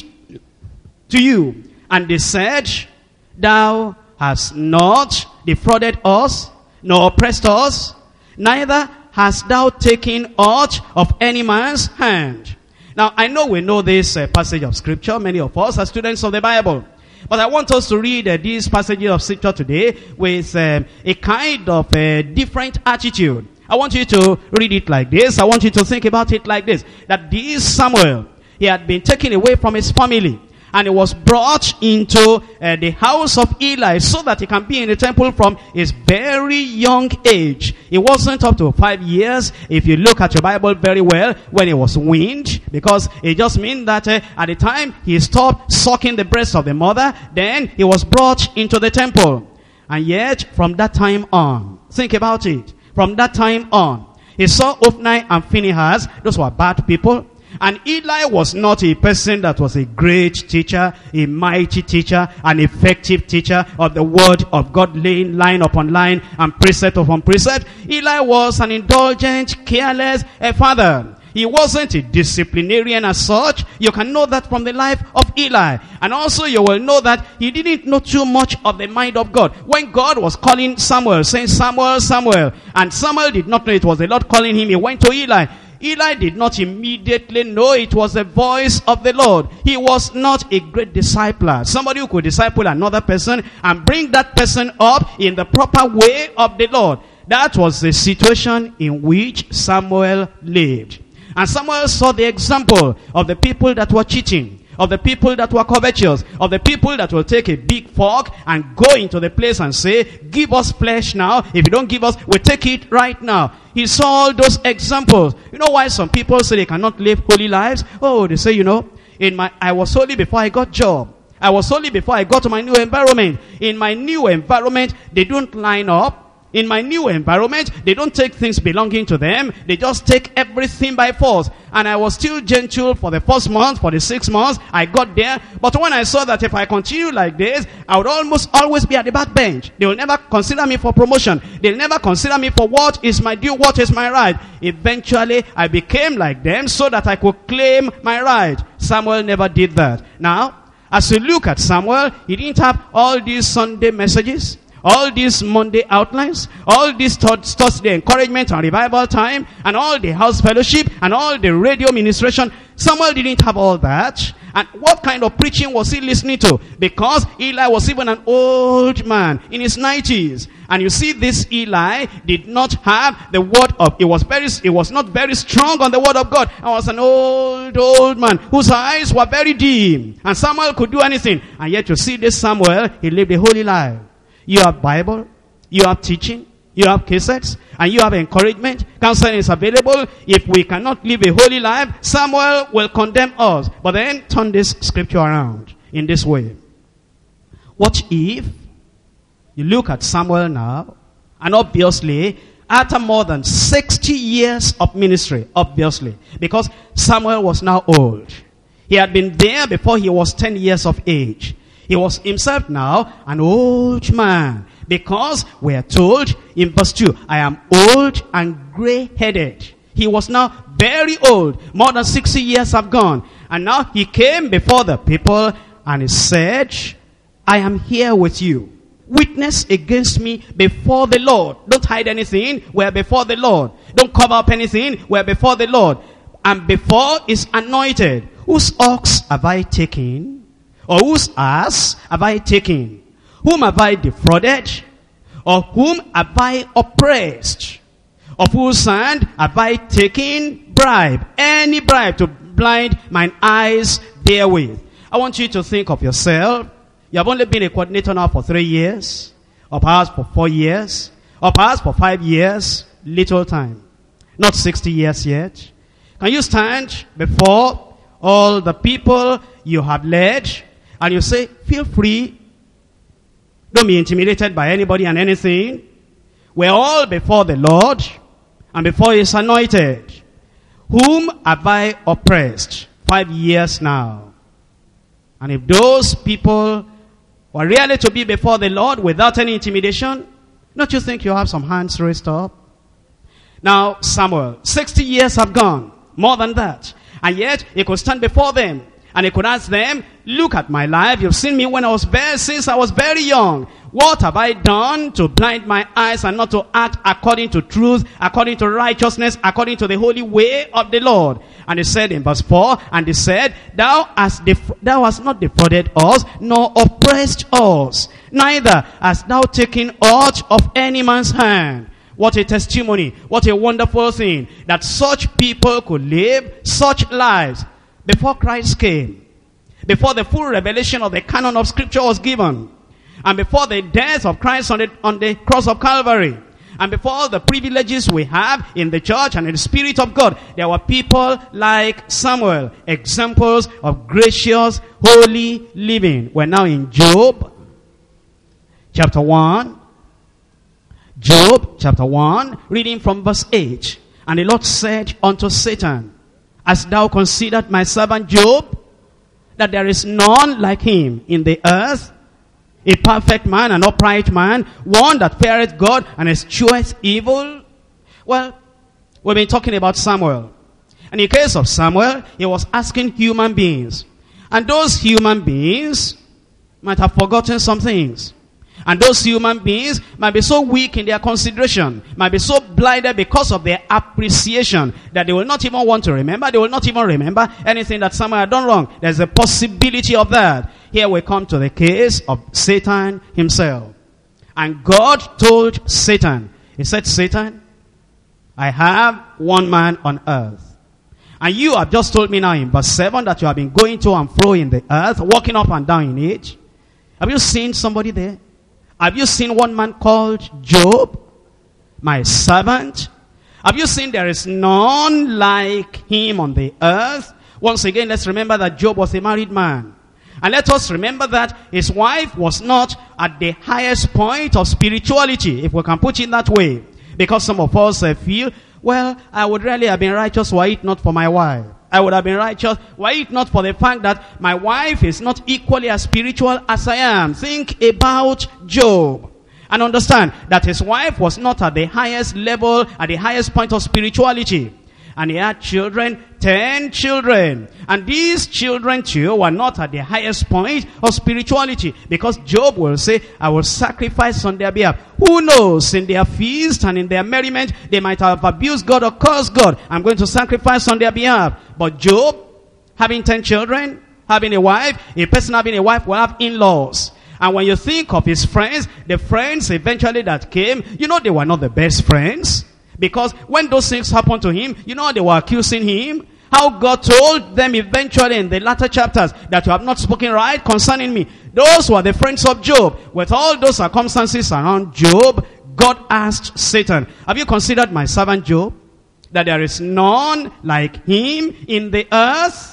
to you. And they said, Thou hast not defrauded us, nor oppressed us, neither hast thou taken aught of any man's hand. Now, I know we know this uh, passage of scripture. Many of us are students of the Bible. But I want us to read uh, these passages of scripture today with um, a kind of uh, different attitude. I want you to read it like this. I want you to think about it like this. That this Samuel, he had been taken away from his family, and he was brought into uh, the house of Eli so that he can be in the temple from his very young age. It wasn't up to five years, if you look at your Bible very well, when he was weaned, because it just means that uh, at the time he stopped sucking the breast of the mother, then he was brought into the temple. And yet, from that time on, think about it, from that time on, he saw Hophni and Phinehas. Those were bad people. And Eli was not a person that was a great teacher, a mighty teacher, an effective teacher of the word of God, laying line upon line and precept upon precept. Eli was an indulgent, careless a father. He wasn't a disciplinarian as such. You can know that from the life of Eli. And also you will know that he didn't know too much of the mind of God. When God was calling Samuel, saying, Samuel, Samuel, and Samuel did not know it was the Lord calling him, he went to Eli. Eli did not immediately know it was the voice of the Lord. He was not a great discipler. Somebody who could disciple another person and bring that person up in the proper way of the Lord. That was the situation in which Samuel lived. And Samuel saw the example of the people that were cheating, of the people that were covetous, of the people that will take a big fork and go into the place and say, give us flesh now. If you don't give us, we'll take it right now. He saw all those examples. You know why some people say they cannot live holy lives? Oh, they say, you know, in my I was holy before I got job. I was holy before I got to my new environment. In my new environment, they don't line up. In my new environment, they don't take things belonging to them. They just take everything by force. And I was still gentle for the first month, for the six months. I got there. But when I saw that if I continue like this, I would almost always be at the back bench. They will never consider me for promotion. They'll never consider me for what is my due, what is my right. Eventually, I became like them so that I could claim my right. Samuel never did that. Now, as you look at Samuel, he didn't have all these Sunday messages, all these Monday outlines, all this Thursday encouragement and revival time, and all the house fellowship, and all the radio ministration. Samuel didn't have all that. And what kind of preaching was he listening to? Because Eli was even an old man in his nineties. And you see, this Eli did not have the word of, it was very, it was not very strong on the word of God. And was an old, old man whose eyes were very dim. And Samuel could do anything. And yet you see this Samuel, he lived a holy life. You have Bible, you have teaching, you have cassettes, and you have encouragement. Counseling is available. If we cannot live a holy life, Samuel will condemn us. But then turn this scripture around in this way. What if you look at Samuel now, and obviously, after more than sixty years of ministry, obviously, because Samuel was now old. He had been there before he was ten years of age. He was himself now an old man. Because we are told in verse two, I am old and gray-headed. He was now very old. More than sixty years have gone. And now he came before the people and he said, I am here with you. Witness against me before the Lord. Don't hide anything. We're before the Lord. Don't cover up anything. We're before the Lord. And before is anointed. Whose ox have I taken? Or whose ass have I taken? Whom have I defrauded? Or whom have I oppressed? Of whose hand have I taken bribe? Any bribe to blind mine eyes therewith. I want you to think of yourself. You have only been a coordinator now for three years. Or perhaps for four years. Or perhaps for five years. Little time. Not sixty years yet. Can you stand before all the people you have led? And you say, feel free. Don't be intimidated by anybody and anything. We're all before the Lord and before His anointed. Whom have I oppressed? Five years now. And if those people were really to be before the Lord without any intimidation, don't you think you have some hands raised up? Now, Samuel, sixty years have gone. More than that. And yet, he could stand before them. And he could ask them, look at my life. You've seen me when I was very, since I was very young. What have I done to blind my eyes and not to act according to truth, according to righteousness, according to the holy way of the Lord? And he said in verse four, and he said, Thou hast, def- thou hast not defrauded us, nor oppressed us. Neither hast thou taken aught of any man's hand. What a testimony. What a wonderful thing. That such people could live such lives. Before Christ came, before the full revelation of the canon of Scripture was given, and before the death of Christ on the, on the cross of Calvary, and before all the privileges we have in the church and in the Spirit of God, there were people like Samuel, examples of gracious, holy living. We're now in Job, chapter one. Job, chapter one, reading from verse eight. And the Lord said unto Satan, Hast thou considered my servant Job, that there is none like him in the earth, a perfect man, an upright man, one that feareth God and escheweth evil? Well, we've been talking about Samuel. And in the case of Samuel, he was asking human beings. And those human beings might have forgotten some things. And those human beings might be so weak in their consideration, might be so blinded because of their appreciation, that they will not even want to remember, they will not even remember anything that someone had done wrong. There's a possibility of that. Here we come to the case of Satan himself. And God told Satan, He said, Satan, I have one man on earth. And you have just told me now in verse seven that you have been going to and fro in the earth, walking up and down in it. Have you seen somebody there? Have you seen one man called Job, my servant? Have you seen there is none like him on the earth? Once again, let's remember that Job was a married man. And let us remember that his wife was not at the highest point of spirituality, if we can put it that way. Because some of us uh, feel, well, I would really have been righteous were it not for my wife. I would have been righteous were it not for the fact that my wife is not equally as spiritual as I am. Think about Job. And understand that his wife was not at the highest level, at the highest point of spirituality. And he had children, ten children. And these children too were not at the highest point of spirituality. Because Job will say, I will sacrifice on their behalf. Who knows, in their feast and in their merriment, they might have abused God or cursed God. I'm going to sacrifice on their behalf. But Job, having ten children, having a wife, a person having a wife will have in-laws. And when you think of his friends, the friends eventually that came, you know they were not the best friends. Because when those things happened to him, you know they were accusing him. How God told them eventually in the latter chapters that you have not spoken right concerning me. Those were the friends of Job. With all those circumstances around Job, God asked Satan, have you considered my servant Job? That there is none like him in the earth?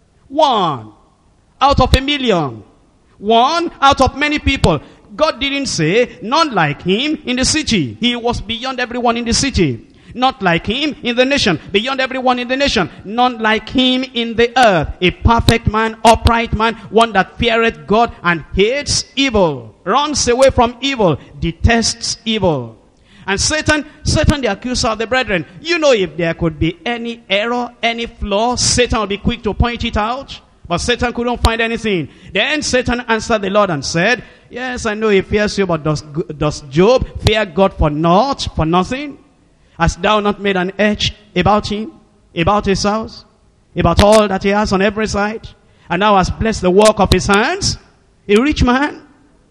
One out of a million. One out of many people. God didn't say, none like him in the city. He was beyond everyone in the city. Not like him in the nation. Beyond everyone in the nation. None like him in the earth. A perfect man, upright man, one that feareth God and hates evil. Runs away from evil. Detests evil. And Satan, Satan the accuser of the brethren. You know, if there could be any error, any flaw, Satan will be quick to point it out. But Satan couldn't find anything. Then Satan answered the Lord and said, yes, I know he fears you, but does, does Job fear God for naught, for nothing? Hast thou not made an edge about him, about his house, about all that he has on every side? And thou hast blessed the work of his hands? A rich man,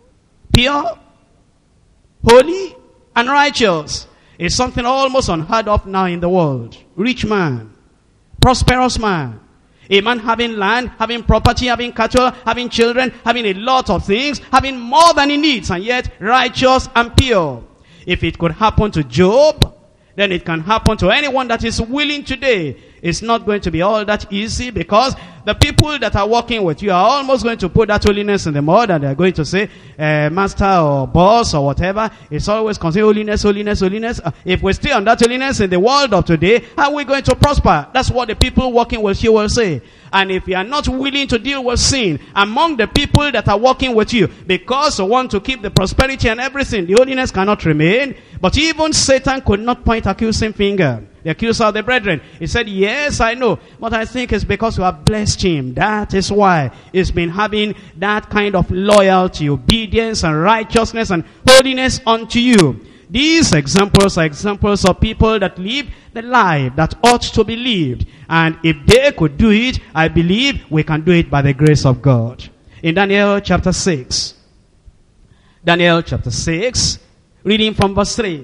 pure, holy, and righteous. It's something almost unheard of now in the world. Rich man, prosperous man. A man having land, having property, having cattle, having children, having a lot of things, having more than he needs, and yet righteous and pure. If it could happen to Job, then it can happen to anyone that is willing today. It's not going to be all that easy, because the people that are working with you are almost going to put that holiness in the mud, and they're going to say, uh, master or boss or whatever, it's always considered holiness, holiness, holiness. Uh, if we stay on that holiness in the world of today, how are we going to prosper? That's what the people working with you will say. And if you are not willing to deal with sin among the people that are working with you, because you want to keep the prosperity and everything, the holiness cannot remain. But even Satan could not point accusing finger. The accuser of the brethren. He said, yes, I know. But I think it's because you have blessed him. That is why he's been having that kind of loyalty, obedience, and righteousness and holiness unto you. These examples are examples of people that live the life that ought to be lived. And if they could do it, I believe we can do it by the grace of God. In Daniel chapter six. Daniel chapter six, reading from verse three.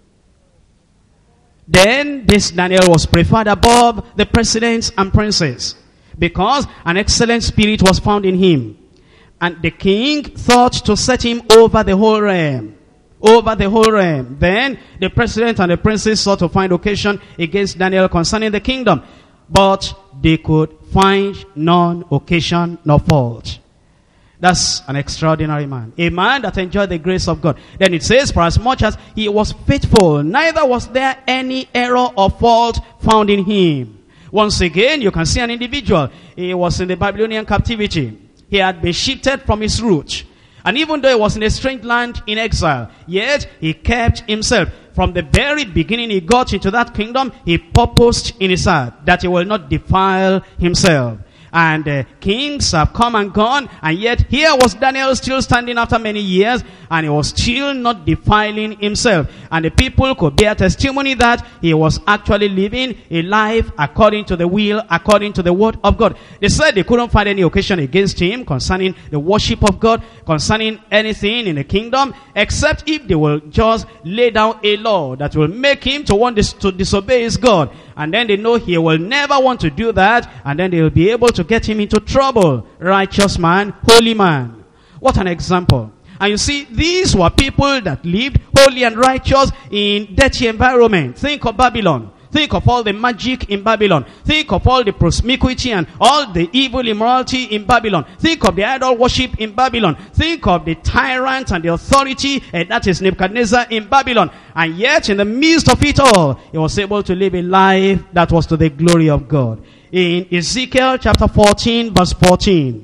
Then this Daniel was preferred above the presidents and princes, because an excellent spirit was found in him. And the king thought to set him over the whole realm. Over the whole realm. Then the president and the princes sought to find occasion against Daniel concerning the kingdom. But they could find none occasion nor fault. That's an extraordinary man. A man that enjoyed the grace of God. Then it says, for as much as he was faithful, neither was there any error or fault found in him. Once again, you can see an individual. He was in the Babylonian captivity. He had been shifted from his root. And even though he was in a strange land in exile, yet he kept himself. From the very beginning he got into that kingdom, he purposed in his heart that he will not defile himself. And uh, kings have come and gone, and yet here was Daniel still standing after many years, and he was still not defiling himself. And the people could bear testimony that he was actually living a life according to the will, according to the word of God. They said they couldn't find any occasion against him concerning the worship of God, concerning anything in the kingdom, except if they will just lay down a law that will make him to want to disobey his God. And then they know he will never want to do that, and then they will be able to get him into trouble. Righteous man, holy man. What an example. And you see, these were people that lived holy and righteous in dirty environment. Think of Babylon. Think of all the magic in Babylon. Think of all the promiscuity and all the evil immorality in Babylon. Think of the idol worship in Babylon. Think of the tyrant and the authority, and that is Nebuchadnezzar in Babylon. And yet, in the midst of it all, he was able to live a life that was to the glory of God. In Ezekiel chapter fourteen, verse fourteen.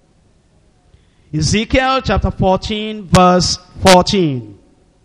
Ezekiel chapter fourteen, verse fourteen.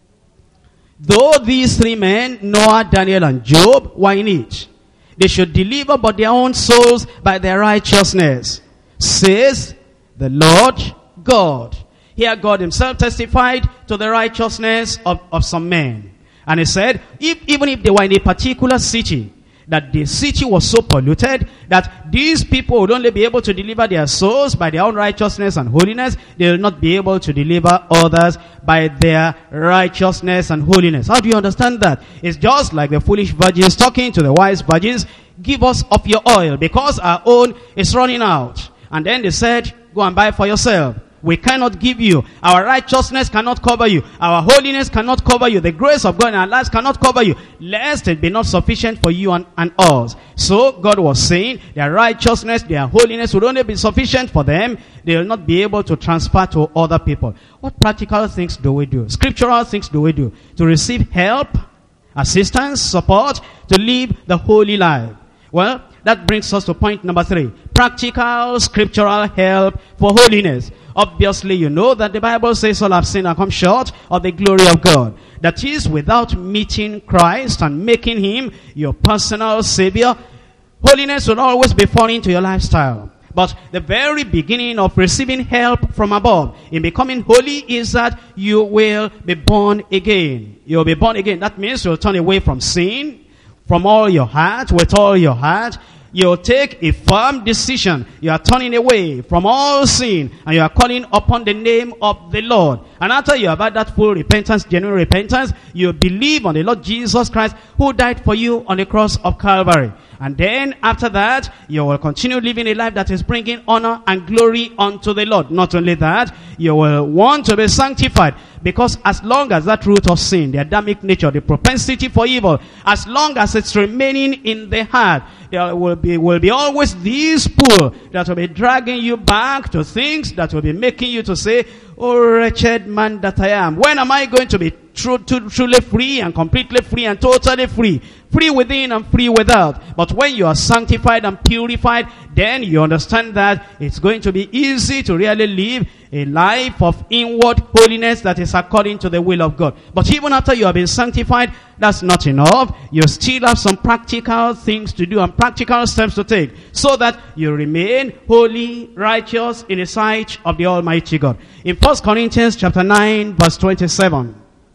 Though these three men, Noah, Daniel, and Job, were in it, they should deliver but their own souls by their righteousness, says the Lord God. Here God himself testified to the righteousness of, of some men. And he said, if, even if they were in a particular city, that the city was so polluted that these people would only be able to deliver their souls by their own righteousness and holiness, they will not be able to deliver others by their righteousness and holiness. How do you understand that? It's just like the foolish virgins talking to the wise virgins, give us of your oil because our own is running out. And then they said, go and buy for yourself. We cannot give you. Our righteousness cannot cover you. Our holiness cannot cover you. The grace of God in our lives cannot cover you, lest it be not sufficient for you and, and us. So God was saying their righteousness, their holiness would only be sufficient for them. They will not be able to transfer to other people. What practical things do we do? Scriptural things do we do? To receive help, assistance, support, to live the holy life. Well, that brings us to point number three. Practical, scriptural help for holiness. Obviously, you know that the Bible says all have sinned and come short of the glory of God. That is, without meeting Christ and making him your personal Savior, holiness will always be foreign to your lifestyle. But the very beginning of receiving help from above in becoming holy is that you will be born again. You'll be born again. That means you'll turn away from sin, from all your heart, with all your heart. You'll take a firm decision. You are turning away from all sin and you are calling upon the name of the Lord. And after you have had that full repentance, genuine repentance, you believe on the Lord Jesus Christ who died for you on the cross of Calvary. And then after that, you will continue living a life that is bringing honor and glory unto the Lord. Not only that, you will want to be sanctified. Because as long as that root of sin, the Adamic nature, the propensity for evil, as long as it's remaining in the heart, there will be, will be always this pull that will be dragging you back to things that will be making you to say, oh wretched man that I am. When am I going to be true, to, truly free and completely free and totally free? Free within and free without. But when you are sanctified and purified, then you understand that it's going to be easy to really live a life of inward holiness that is according to the will of God. But even after you have been sanctified, that's not enough. You still have some practical things to do and practical steps to take so that you remain holy, righteous in the sight of the Almighty God. In First Corinthians chapter nine, verse twenty-seven.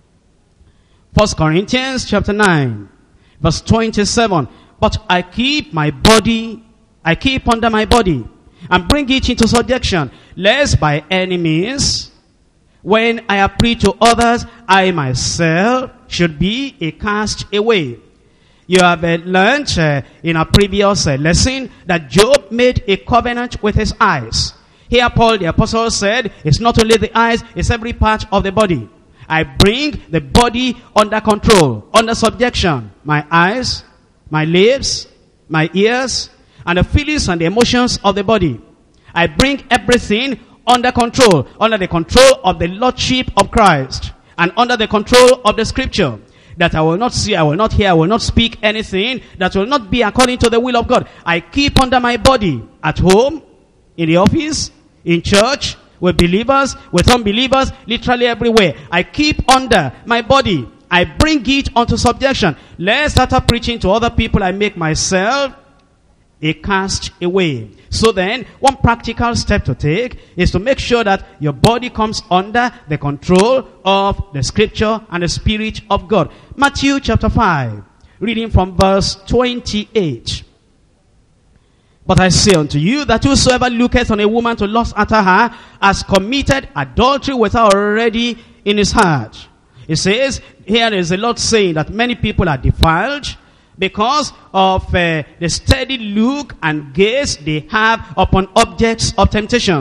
First Corinthians chapter nine, verse twenty-seven. But I keep my body, I keep under my body, and bring it into subjection, lest by any means, when I have preached to others, I myself should be a cast away. You have uh, learned uh, in a previous uh, lesson that Job made a covenant with his eyes. Here Paul the apostle said, it's not only the eyes, it's every part of the body. I bring the body under control, under subjection. My eyes, my lips, my ears, and the feelings and the emotions of the body. I bring everything under control, under the control of the Lordship of Christ, and under the control of the Scripture. That I will not see, I will not hear, I will not speak anything that will not be according to the will of God. I keep under my body, at home, in the office, in church, with believers, with unbelievers, literally everywhere. I keep under my body. I bring it unto subjection. Lest after preaching to other people, I make myself a cast away. So then, one practical step to take is to make sure that your body comes under the control of the Scripture and the Spirit of God. Matthew chapter five, reading from verse twenty-eight. But I say unto you that whosoever looketh on a woman to lust after her has committed adultery with her already in his heart. It says, here is the Lord saying that many people are defiled because of uh, the steady look and gaze they have upon objects of temptation.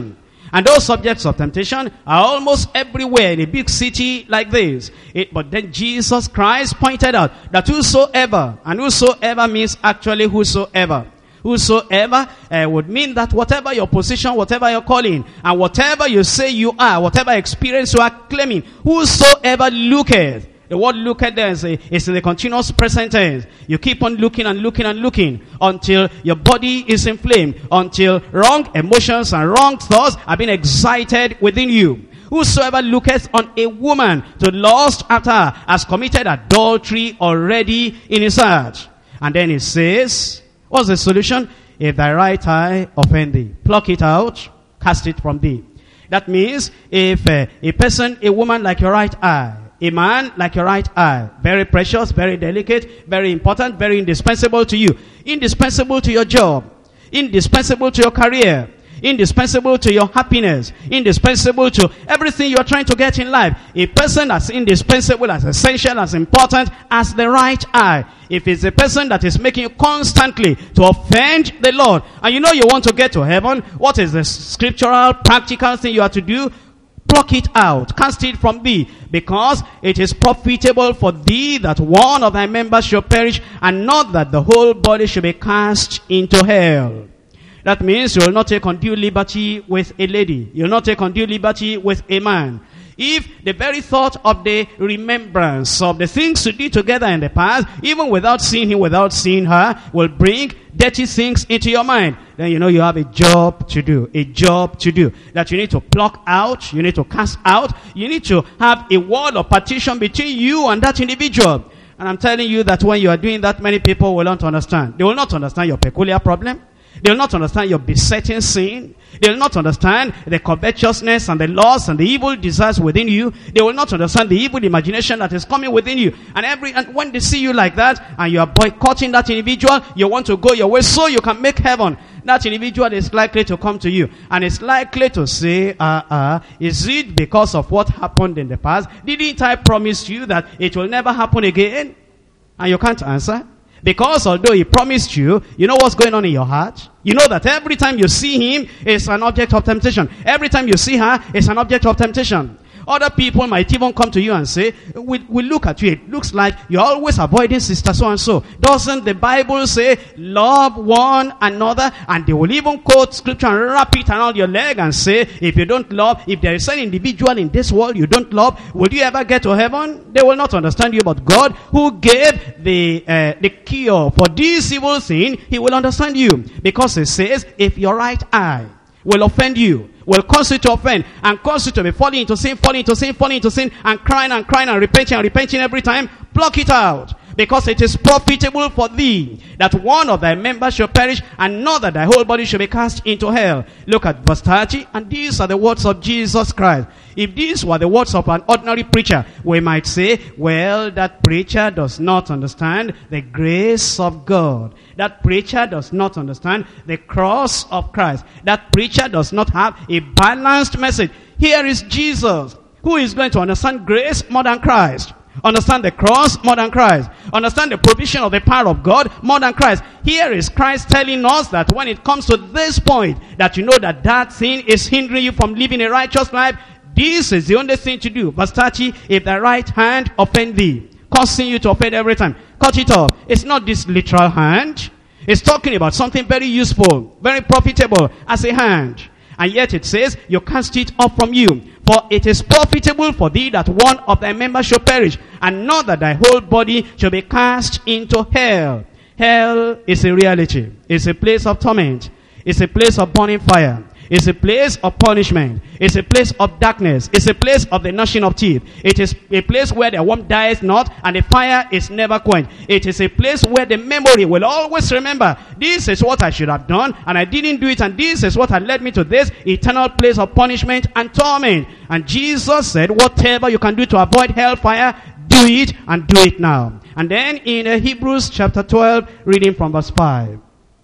And those subjects of temptation are almost everywhere in a big city like this. It, but then Jesus Christ pointed out that whosoever, and whosoever means actually whosoever. Whosoever uh, would mean that whatever your position, whatever your calling, and whatever you say you are, whatever experience you are claiming, whosoever looketh. The word look at there is, a, is in the continuous present tense. You keep on looking and looking and looking until your body is inflamed, until wrong emotions and wrong thoughts have been excited within you. Whosoever looketh on a woman to lust after her has committed adultery already in his heart. And then it says, what's the solution? If thy right eye offend thee, pluck it out, cast it from thee. That means if uh, a person, a woman like your right eye, a man like your right eye, very precious, very delicate, very important, very indispensable to you, indispensable to your job, indispensable to your career, indispensable to your happiness, indispensable to everything you're trying to get in life. A person that's indispensable, as essential, as important as the right eye. If it's a person that is making you constantly to offend the Lord, and you know you want to get to heaven, what is the scriptural, practical thing you have to do? Pluck it out, cast it from thee, because it is profitable for thee that one of thy members should perish, and not that the whole body should be cast into hell. That means you will not take undue liberty with a lady. You will not take undue liberty with a man. If the very thought of the remembrance of the things you did together in the past, even without seeing him, without seeing her, will bring dirty things into your mind, then you know you have a job to do. A job to do. That you need to pluck out, you need to cast out, you need to have a wall of partition between you and that individual. And I'm telling you that when you are doing that, many people will not understand. They will not understand your peculiar problem. They will not understand your besetting sin. They will not understand the covetousness and the lust and the evil desires within you. They will not understand the evil imagination that is coming within you. And every and when they see you like that, and you are boycotting that individual, you want to go your way so you can make heaven. That individual is likely to come to you, and is likely to say, uh, uh, is it because of what happened in the past? Didn't I promise you that it will never happen again? And you can't answer. Because although he promised you, you know what's going on in your heart? You know that every time you see him, it's an object of temptation. Every time you see her, it's an object of temptation. Other people might even come to you and say, we, we look at you, it looks like you're always avoiding sister so-and-so. Doesn't the Bible say, love one another? And they will even quote scripture and wrap it around your leg and say, if you don't love, if there is an individual in this world you don't love, will you ever get to heaven? They will not understand you, but God, who gave the, uh, the cure for this evil thing, he will understand you. Because it says, if your right eye will offend you, will cause you to offend, and cause you to be falling into sin, falling into sin, falling into sin, and crying and crying and repenting and repenting every time, pluck it out. Because it is profitable for thee that one of thy members shall perish, and not that thy whole body shall be cast into hell. Look at verse thirty, and these are the words of Jesus Christ. If these were the words of an ordinary preacher, we might say, well, that preacher does not understand the grace of God. That preacher does not understand the cross of Christ. That preacher does not have a balanced message. Here is Jesus, who is going to understand grace more than Christ. Understand the cross more than Christ. Understand the provision of the power of God more than Christ. Here is Christ telling us that when it comes to this point, that you know that that thing is hindering you from living a righteous life, this is the only thing to do. Verse thirty, if thy right hand offend thee, causing you to offend every time, cut it off. It's not this literal hand. It's talking about something very useful, very profitable as a hand. And yet it says, you cast it off from you. For it is profitable for thee that one of thy members shall perish, and not that thy whole body shall be cast into hell. Hell is a reality. It's a place of torment. It's a place of burning fire. It's a place of punishment. It's a place of darkness. It's a place of the gnashing of teeth. It is a place where the worm dies not, and the fire is never quenched. It is a place where the memory will always remember, this is what I should have done, and I didn't do it, and this is what had led me to this eternal place of punishment and torment. And Jesus said, whatever you can do to avoid hellfire, do it, and do it now. And then in uh, Hebrews chapter twelve, reading from verse five.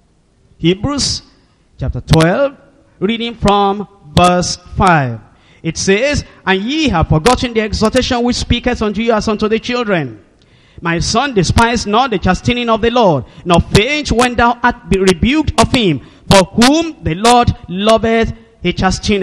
Hebrews chapter twelve, reading from verse five. It says, and ye have forgotten the exhortation which speaketh unto you as unto the children. My son, despise not the chastening of the Lord, nor faint when thou art rebuked of him. For whom the Lord loveth, he chasteneth,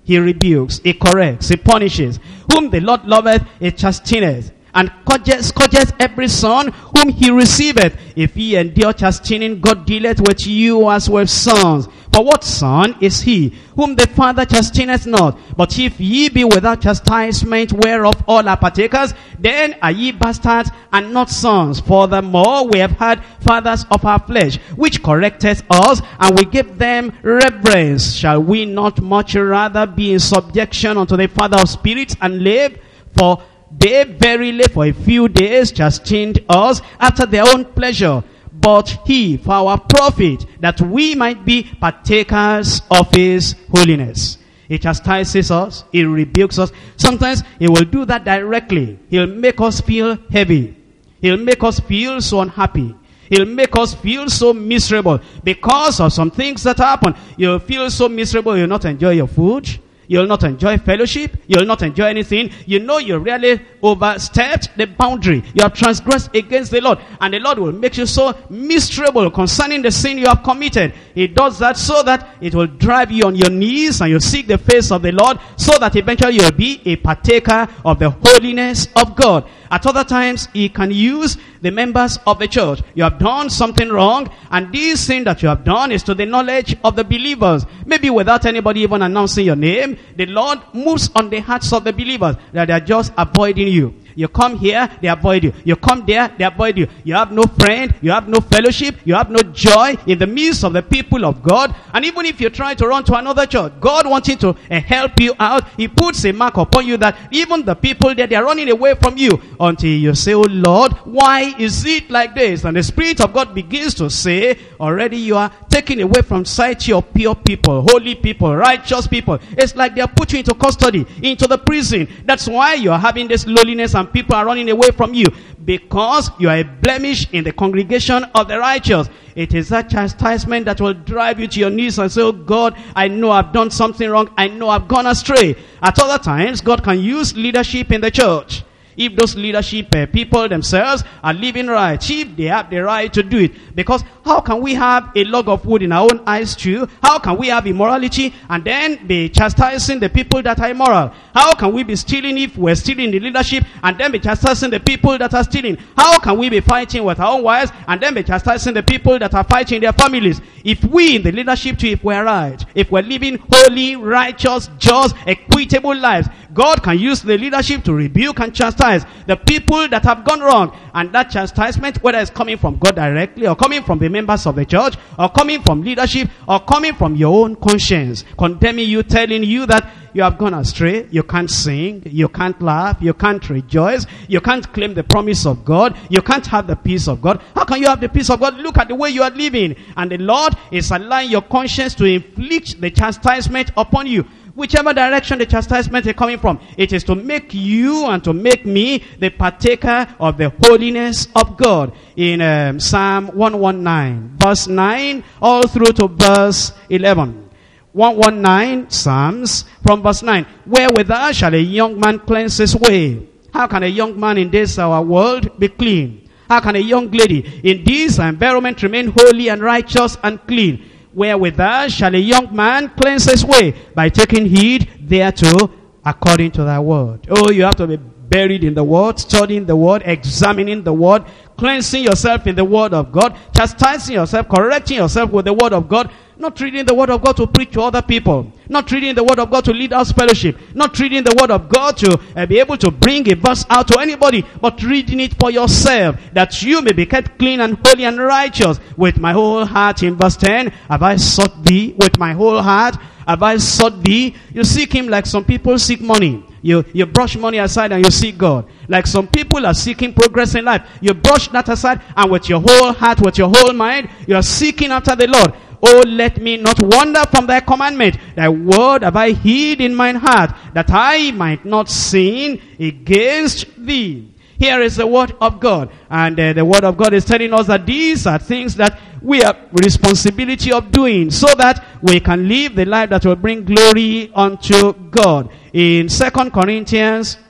he rebukes, he corrects, he punishes. Whom the Lord loveth, he chasteneth, and scourgeth, scourgeth every son whom he receiveth. If ye endure chastening, God dealeth with you as with sons. For what son is he whom the Father chasteneth not? But if ye be without chastisement, whereof all are partakers, then are ye bastards and not sons. Furthermore, we have had fathers of our flesh, which corrected us, and we give them reverence. Shall we not much rather be in subjection unto the Father of spirits and live? For they verily for a few days chastened us after their own pleasure, but he for our profit, that we might be partakers of his holiness. He chastises us, he rebukes us. Sometimes he will do that directly. He'll make us feel heavy. He'll make us feel so unhappy. He'll make us feel so miserable because of some things that happen. You'll feel so miserable, you'll not enjoy your food. You'll not enjoy fellowship. You'll not enjoy anything. You know you really overstepped the boundary. You have transgressed against the Lord. And the Lord will make you so miserable concerning the sin you have committed. He does that so that it will drive you on your knees and you seek the face of the Lord, so that eventually you'll be a partaker of the holiness of God. At other times, he can use the members of the church. You have done something wrong, and this sin that you have done is to the knowledge of the believers. Maybe without anybody even announcing your name, the Lord moves on the hearts of the believers that they are just avoiding you. You come here, they avoid you. You come there, they avoid you. You have no friend, you have no fellowship, you have no joy in the midst of the people of God. And even if you try to run to another church, God wanting to uh, help you out, he puts a mark upon you that even the people there, they are running away from you, until you say, oh Lord, why is it like this? And the Spirit of God begins to say, already you are taken away from sight of pure people, holy people, righteous people. It's like they are put you into custody, into the prison. That's why you are having this lowliness and people are running away from you, because you are a blemish in the congregation of the righteous. It is that chastisement that will drive you to your knees and say, oh God, I know I've done something wrong. I know I've gone astray. At other times, God can use leadership in the church. If those leadership uh, people themselves are living right, if they have the right to do it. Because how can we have a log of wood in our own eyes too? How can we have immorality and then be chastising the people that are immoral? How can we be stealing if we're stealing the leadership and then be chastising the people that are stealing? How can we be fighting with our own wives and then be chastising the people that are fighting their families? If we in the leadership too, if we're right, if we're living holy, righteous, just, equitable lives, God can use the leadership to rebuke and chastise the people that have gone wrong. And that chastisement, whether it's coming from God directly, or coming from the members of the church, or coming from leadership, or coming from your own conscience, condemning you, telling you that you have gone astray, you can't sing, you can't laugh, you can't rejoice, you can't claim the promise of God, you can't have the peace of God. How can you have the peace of God? Look at the way you are living. And the Lord is allowing your conscience to inflict the chastisement upon you. Whichever direction the chastisement is coming from, it is to make you and to make me the partaker of the holiness of God. In um, Psalm one nineteen, verse nine, all through to verse eleven. one nineteen, Psalms, from verse nine. Wherewithal shall a young man cleanse his way? How can a young man in this our world be clean? How can a young lady in this environment remain holy and righteous and clean? Wherewithal shall a young man cleanse his way? By taking heed thereto according to thy word. Oh, you have to be buried in the word, studying the word, examining the word, cleansing yourself in the word of God, chastising yourself, correcting yourself with the word of God. Not reading the word of God to preach to other people. Not reading the word of God to lead us fellowship. Not reading the word of God to uh, be able to bring a verse out to anybody. But reading it for yourself, that you may be kept clean and holy and righteous. With my whole heart, in verse ten, have I sought thee. With my whole heart have I sought thee. You seek him like some people seek money. You, you brush money aside and you seek God. Like some people are seeking progress in life. You brush that aside, and with your whole heart, with your whole mind, you are seeking after the Lord. Oh, let me not wander from thy commandment. Thy word have I hid in mine heart, that I might not sin against thee. Here is the word of God. And uh, the word of God is telling us that these are things that we have responsibility of doing, so that we can live the life that will bring glory unto God. In Second Corinthians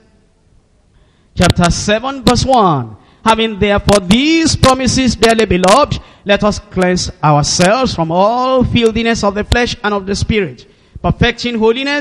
chapter seven, verse one. Having therefore these promises, dearly beloved, let us cleanse ourselves from all filthiness of the flesh and of the spirit, perfecting holiness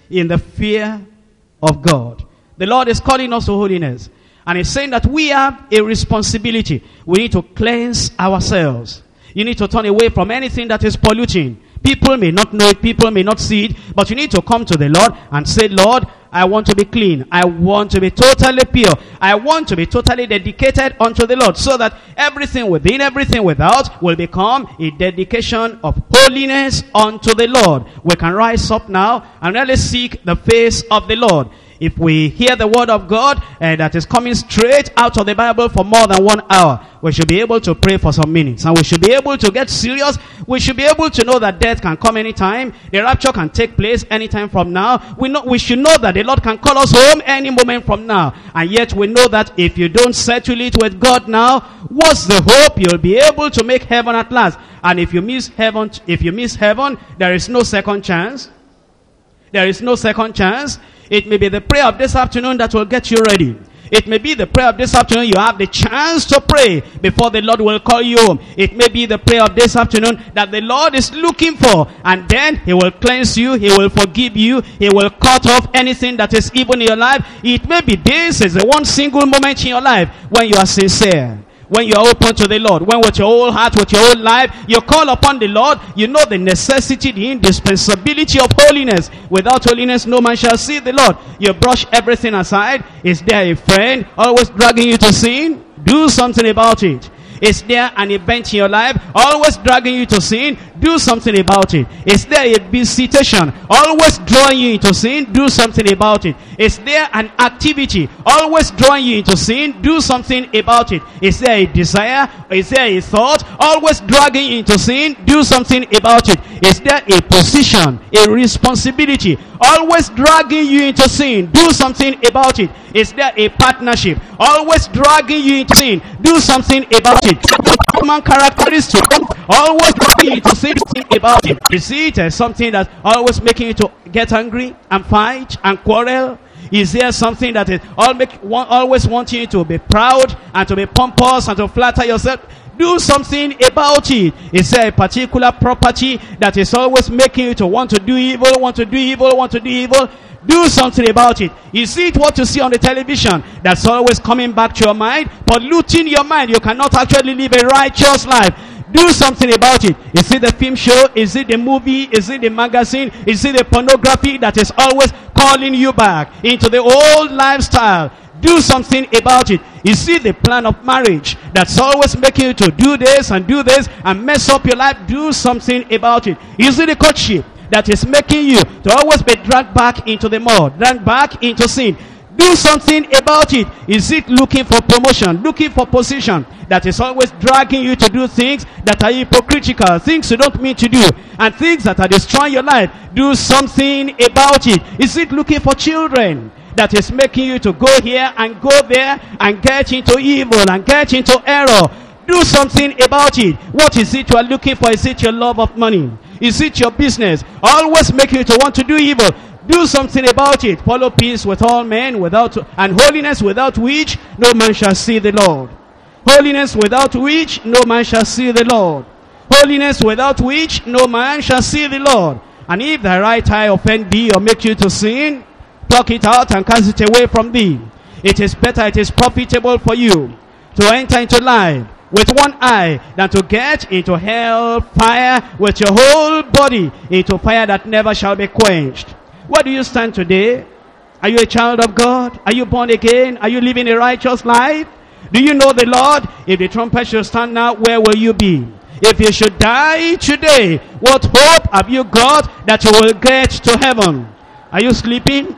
in the fear of God. The Lord is calling us to holiness. And he's saying that we have a responsibility. We need to cleanse ourselves. You need to turn away from anything that is polluting. People may not know it, people may not see it, but you need to come to the Lord and say, Lord, I want to be clean. I want to be totally pure. I want to be totally dedicated unto the Lord, so that everything within, everything without will become a dedication of holiness unto the Lord. We can rise up now and really seek the face of the Lord. If we hear the word of God uh, that is coming straight out of the Bible for more than one hour, we should be able to pray for some minutes. And we should be able to get serious. We should be able to know that death can come anytime. The rapture can take place anytime from now. We know, we should know that the Lord can call us home any moment from now. And yet we know that if you don't settle it with God now, what's the hope? You'll be able to make heaven at last. And if you miss heaven, if you miss heaven, there is no second chance. There is no second chance. It may be the prayer of this afternoon that will get you ready. It may be the prayer of this afternoon you have the chance to pray before the Lord will call you home. It may be the prayer of this afternoon that the Lord is looking for. And then he will cleanse you. He will forgive you. He will cut off anything that is evil in your life. It may be this is the one single moment in your life when you are sincere. When you are open to the Lord, when with your whole heart, with your whole life, you call upon the Lord, you know the necessity, the indispensability of holiness. Without holiness, no man shall see the Lord. You brush everything aside. Is there a friend always dragging you to sin? Do something about it. Is there an event in your life always dragging you to sin? Do something about it. Is there a visitation always drawing you into sin? Do something about it. Is there an activity always drawing you into sin? Do something about it. Is there a desire? Is there a thought always dragging you into sin? Do something about it. Is there a position, a responsibility always dragging you into sin? Do something about it. Is there a partnership always dragging you into sin? Do something about it. Human characteristic always dragging you to say something about it. Is it uh, something that's always making you to get angry and fight and quarrel? Is there something that is all make, always wanting you to be proud and to be pompous and to flatter yourself? Do something about it. Is there a particular property that is always making you to want to do evil, want to do evil, want to do evil? Do something about it. Is it what you see on the television that's always coming back to your mind, polluting your mind? You cannot actually live a righteous life. Do something about it. Is it the film show? Is it the movie? Is it the magazine? Is it the pornography that is always calling you back into the old lifestyle? Do something about it. Is it the plan of marriage that's always making you to do this and do this and mess up your life? Do something about it. Is it the courtship that is making you to always be dragged back into the mud, dragged back into sin? Do something about it. Is it looking for promotion, looking for position that is always dragging you to do things that are hypocritical, things you don't mean to do, and things that are destroying your life? Do something about it. Is it looking for children that is making you to go here and go there and get into evil and get into error? Do something about it. What is it you are looking for? Is it your love of money? Is it your business always making you to want to do evil? Do something about it. Follow peace with all men, without and holiness, without which no man shall see the Lord. Holiness without which no man shall see the Lord. Holiness without which no man shall see the Lord. And if thy right eye offend thee or make you to sin, pluck it out and cast it away from thee. It is better, it is profitable for you to enter into life with one eye than to get into hell fire with your whole body into fire that never shall be quenched. Where do you stand today? Are you a child of God? Are you born again? Are you living a righteous life? Do you know the Lord? If the trumpet should stand now, where will you be? If you should die today, what hope have you got that you will get to heaven? Are you sleeping?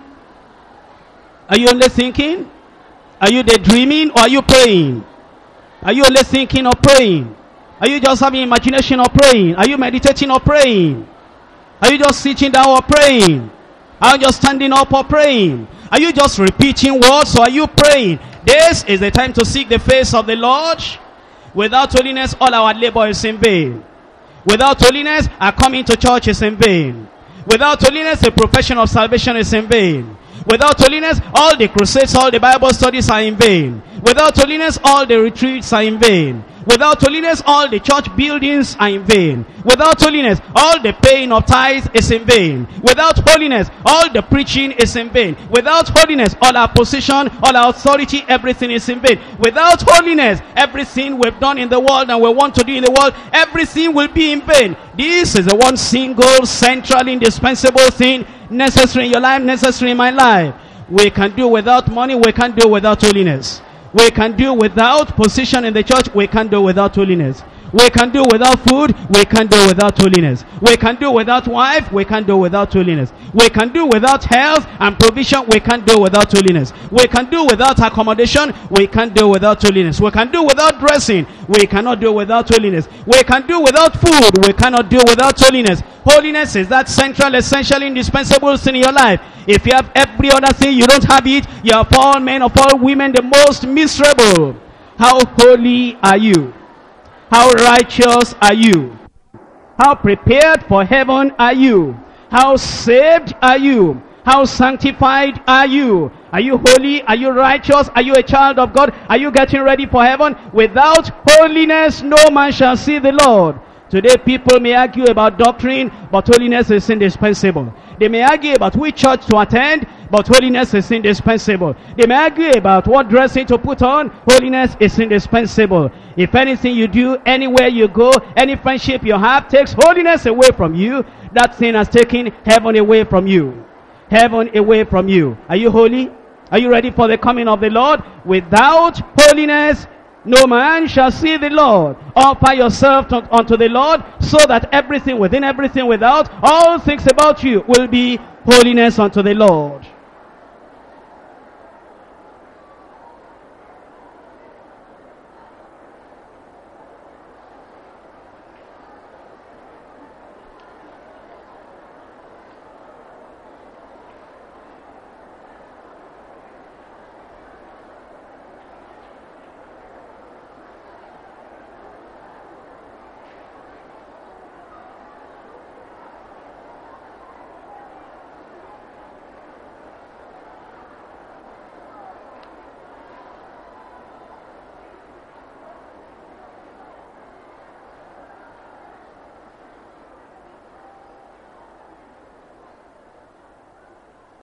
Are you only thinking? Are you daydreaming or are you praying? Are you only thinking or praying? Are you just having imagination or praying? Are you meditating or praying? Are you just sitting down or praying? Are you just standing up or praying? Are you just repeating words or are you praying? This is the time to seek the face of the Lord. Without holiness, all our labor is in vain. Without holiness, our coming to church is in vain. Without holiness, the profession of salvation is in vain. Without holiness, all the crusades, all the Bible studies are in vain. Without holiness, all the retreats are in vain. Without holiness, all the church buildings are in vain. Without holiness, all the paying of tithes is in vain. Without holiness, all the preaching is in vain. Without holiness, all our position, all our authority, everything is in vain. Without holiness, everything we've done in the world and we want to do in the world, everything will be in vain. This is the one single, central, indispensable thing necessary in your life, necessary in my life. We can do without money, we can do without holiness. We can do without position in the church, we can do without holiness. We can do without food, we can do without holiness. We can do without wife, we can do without holiness. We can do without health and provision, we can do without holiness. We can do without accommodation, we can do without holiness. We can do without dressing, we cannot do without holiness. We can do without food, we cannot do without holiness. Holiness is that central, essential, indispensable thing in your life. If you have every other thing, you don't have it, you are of all men, of all women, the most miserable. How holy are you? How righteous are you? How prepared for heaven are you? How saved are you? How sanctified are you? Are you holy? Are you righteous? Are you a child of God? Are you getting ready for heaven? Without holiness, no man shall see the Lord. Today people may argue about doctrine, but holiness is indispensable. They may argue about which church to attend, but holiness is indispensable. They may argue about what dressing to put on. Holiness is indispensable. If anything you do, anywhere you go, any friendship you have takes holiness away from you, that thing has taken heaven away from you. Heaven away from you. Are you holy? Are you ready for the coming of the Lord? Without holiness, no man shall see the Lord. Offer yourself to, unto the Lord, so that everything within, everything without, all things about you will be holiness unto the Lord.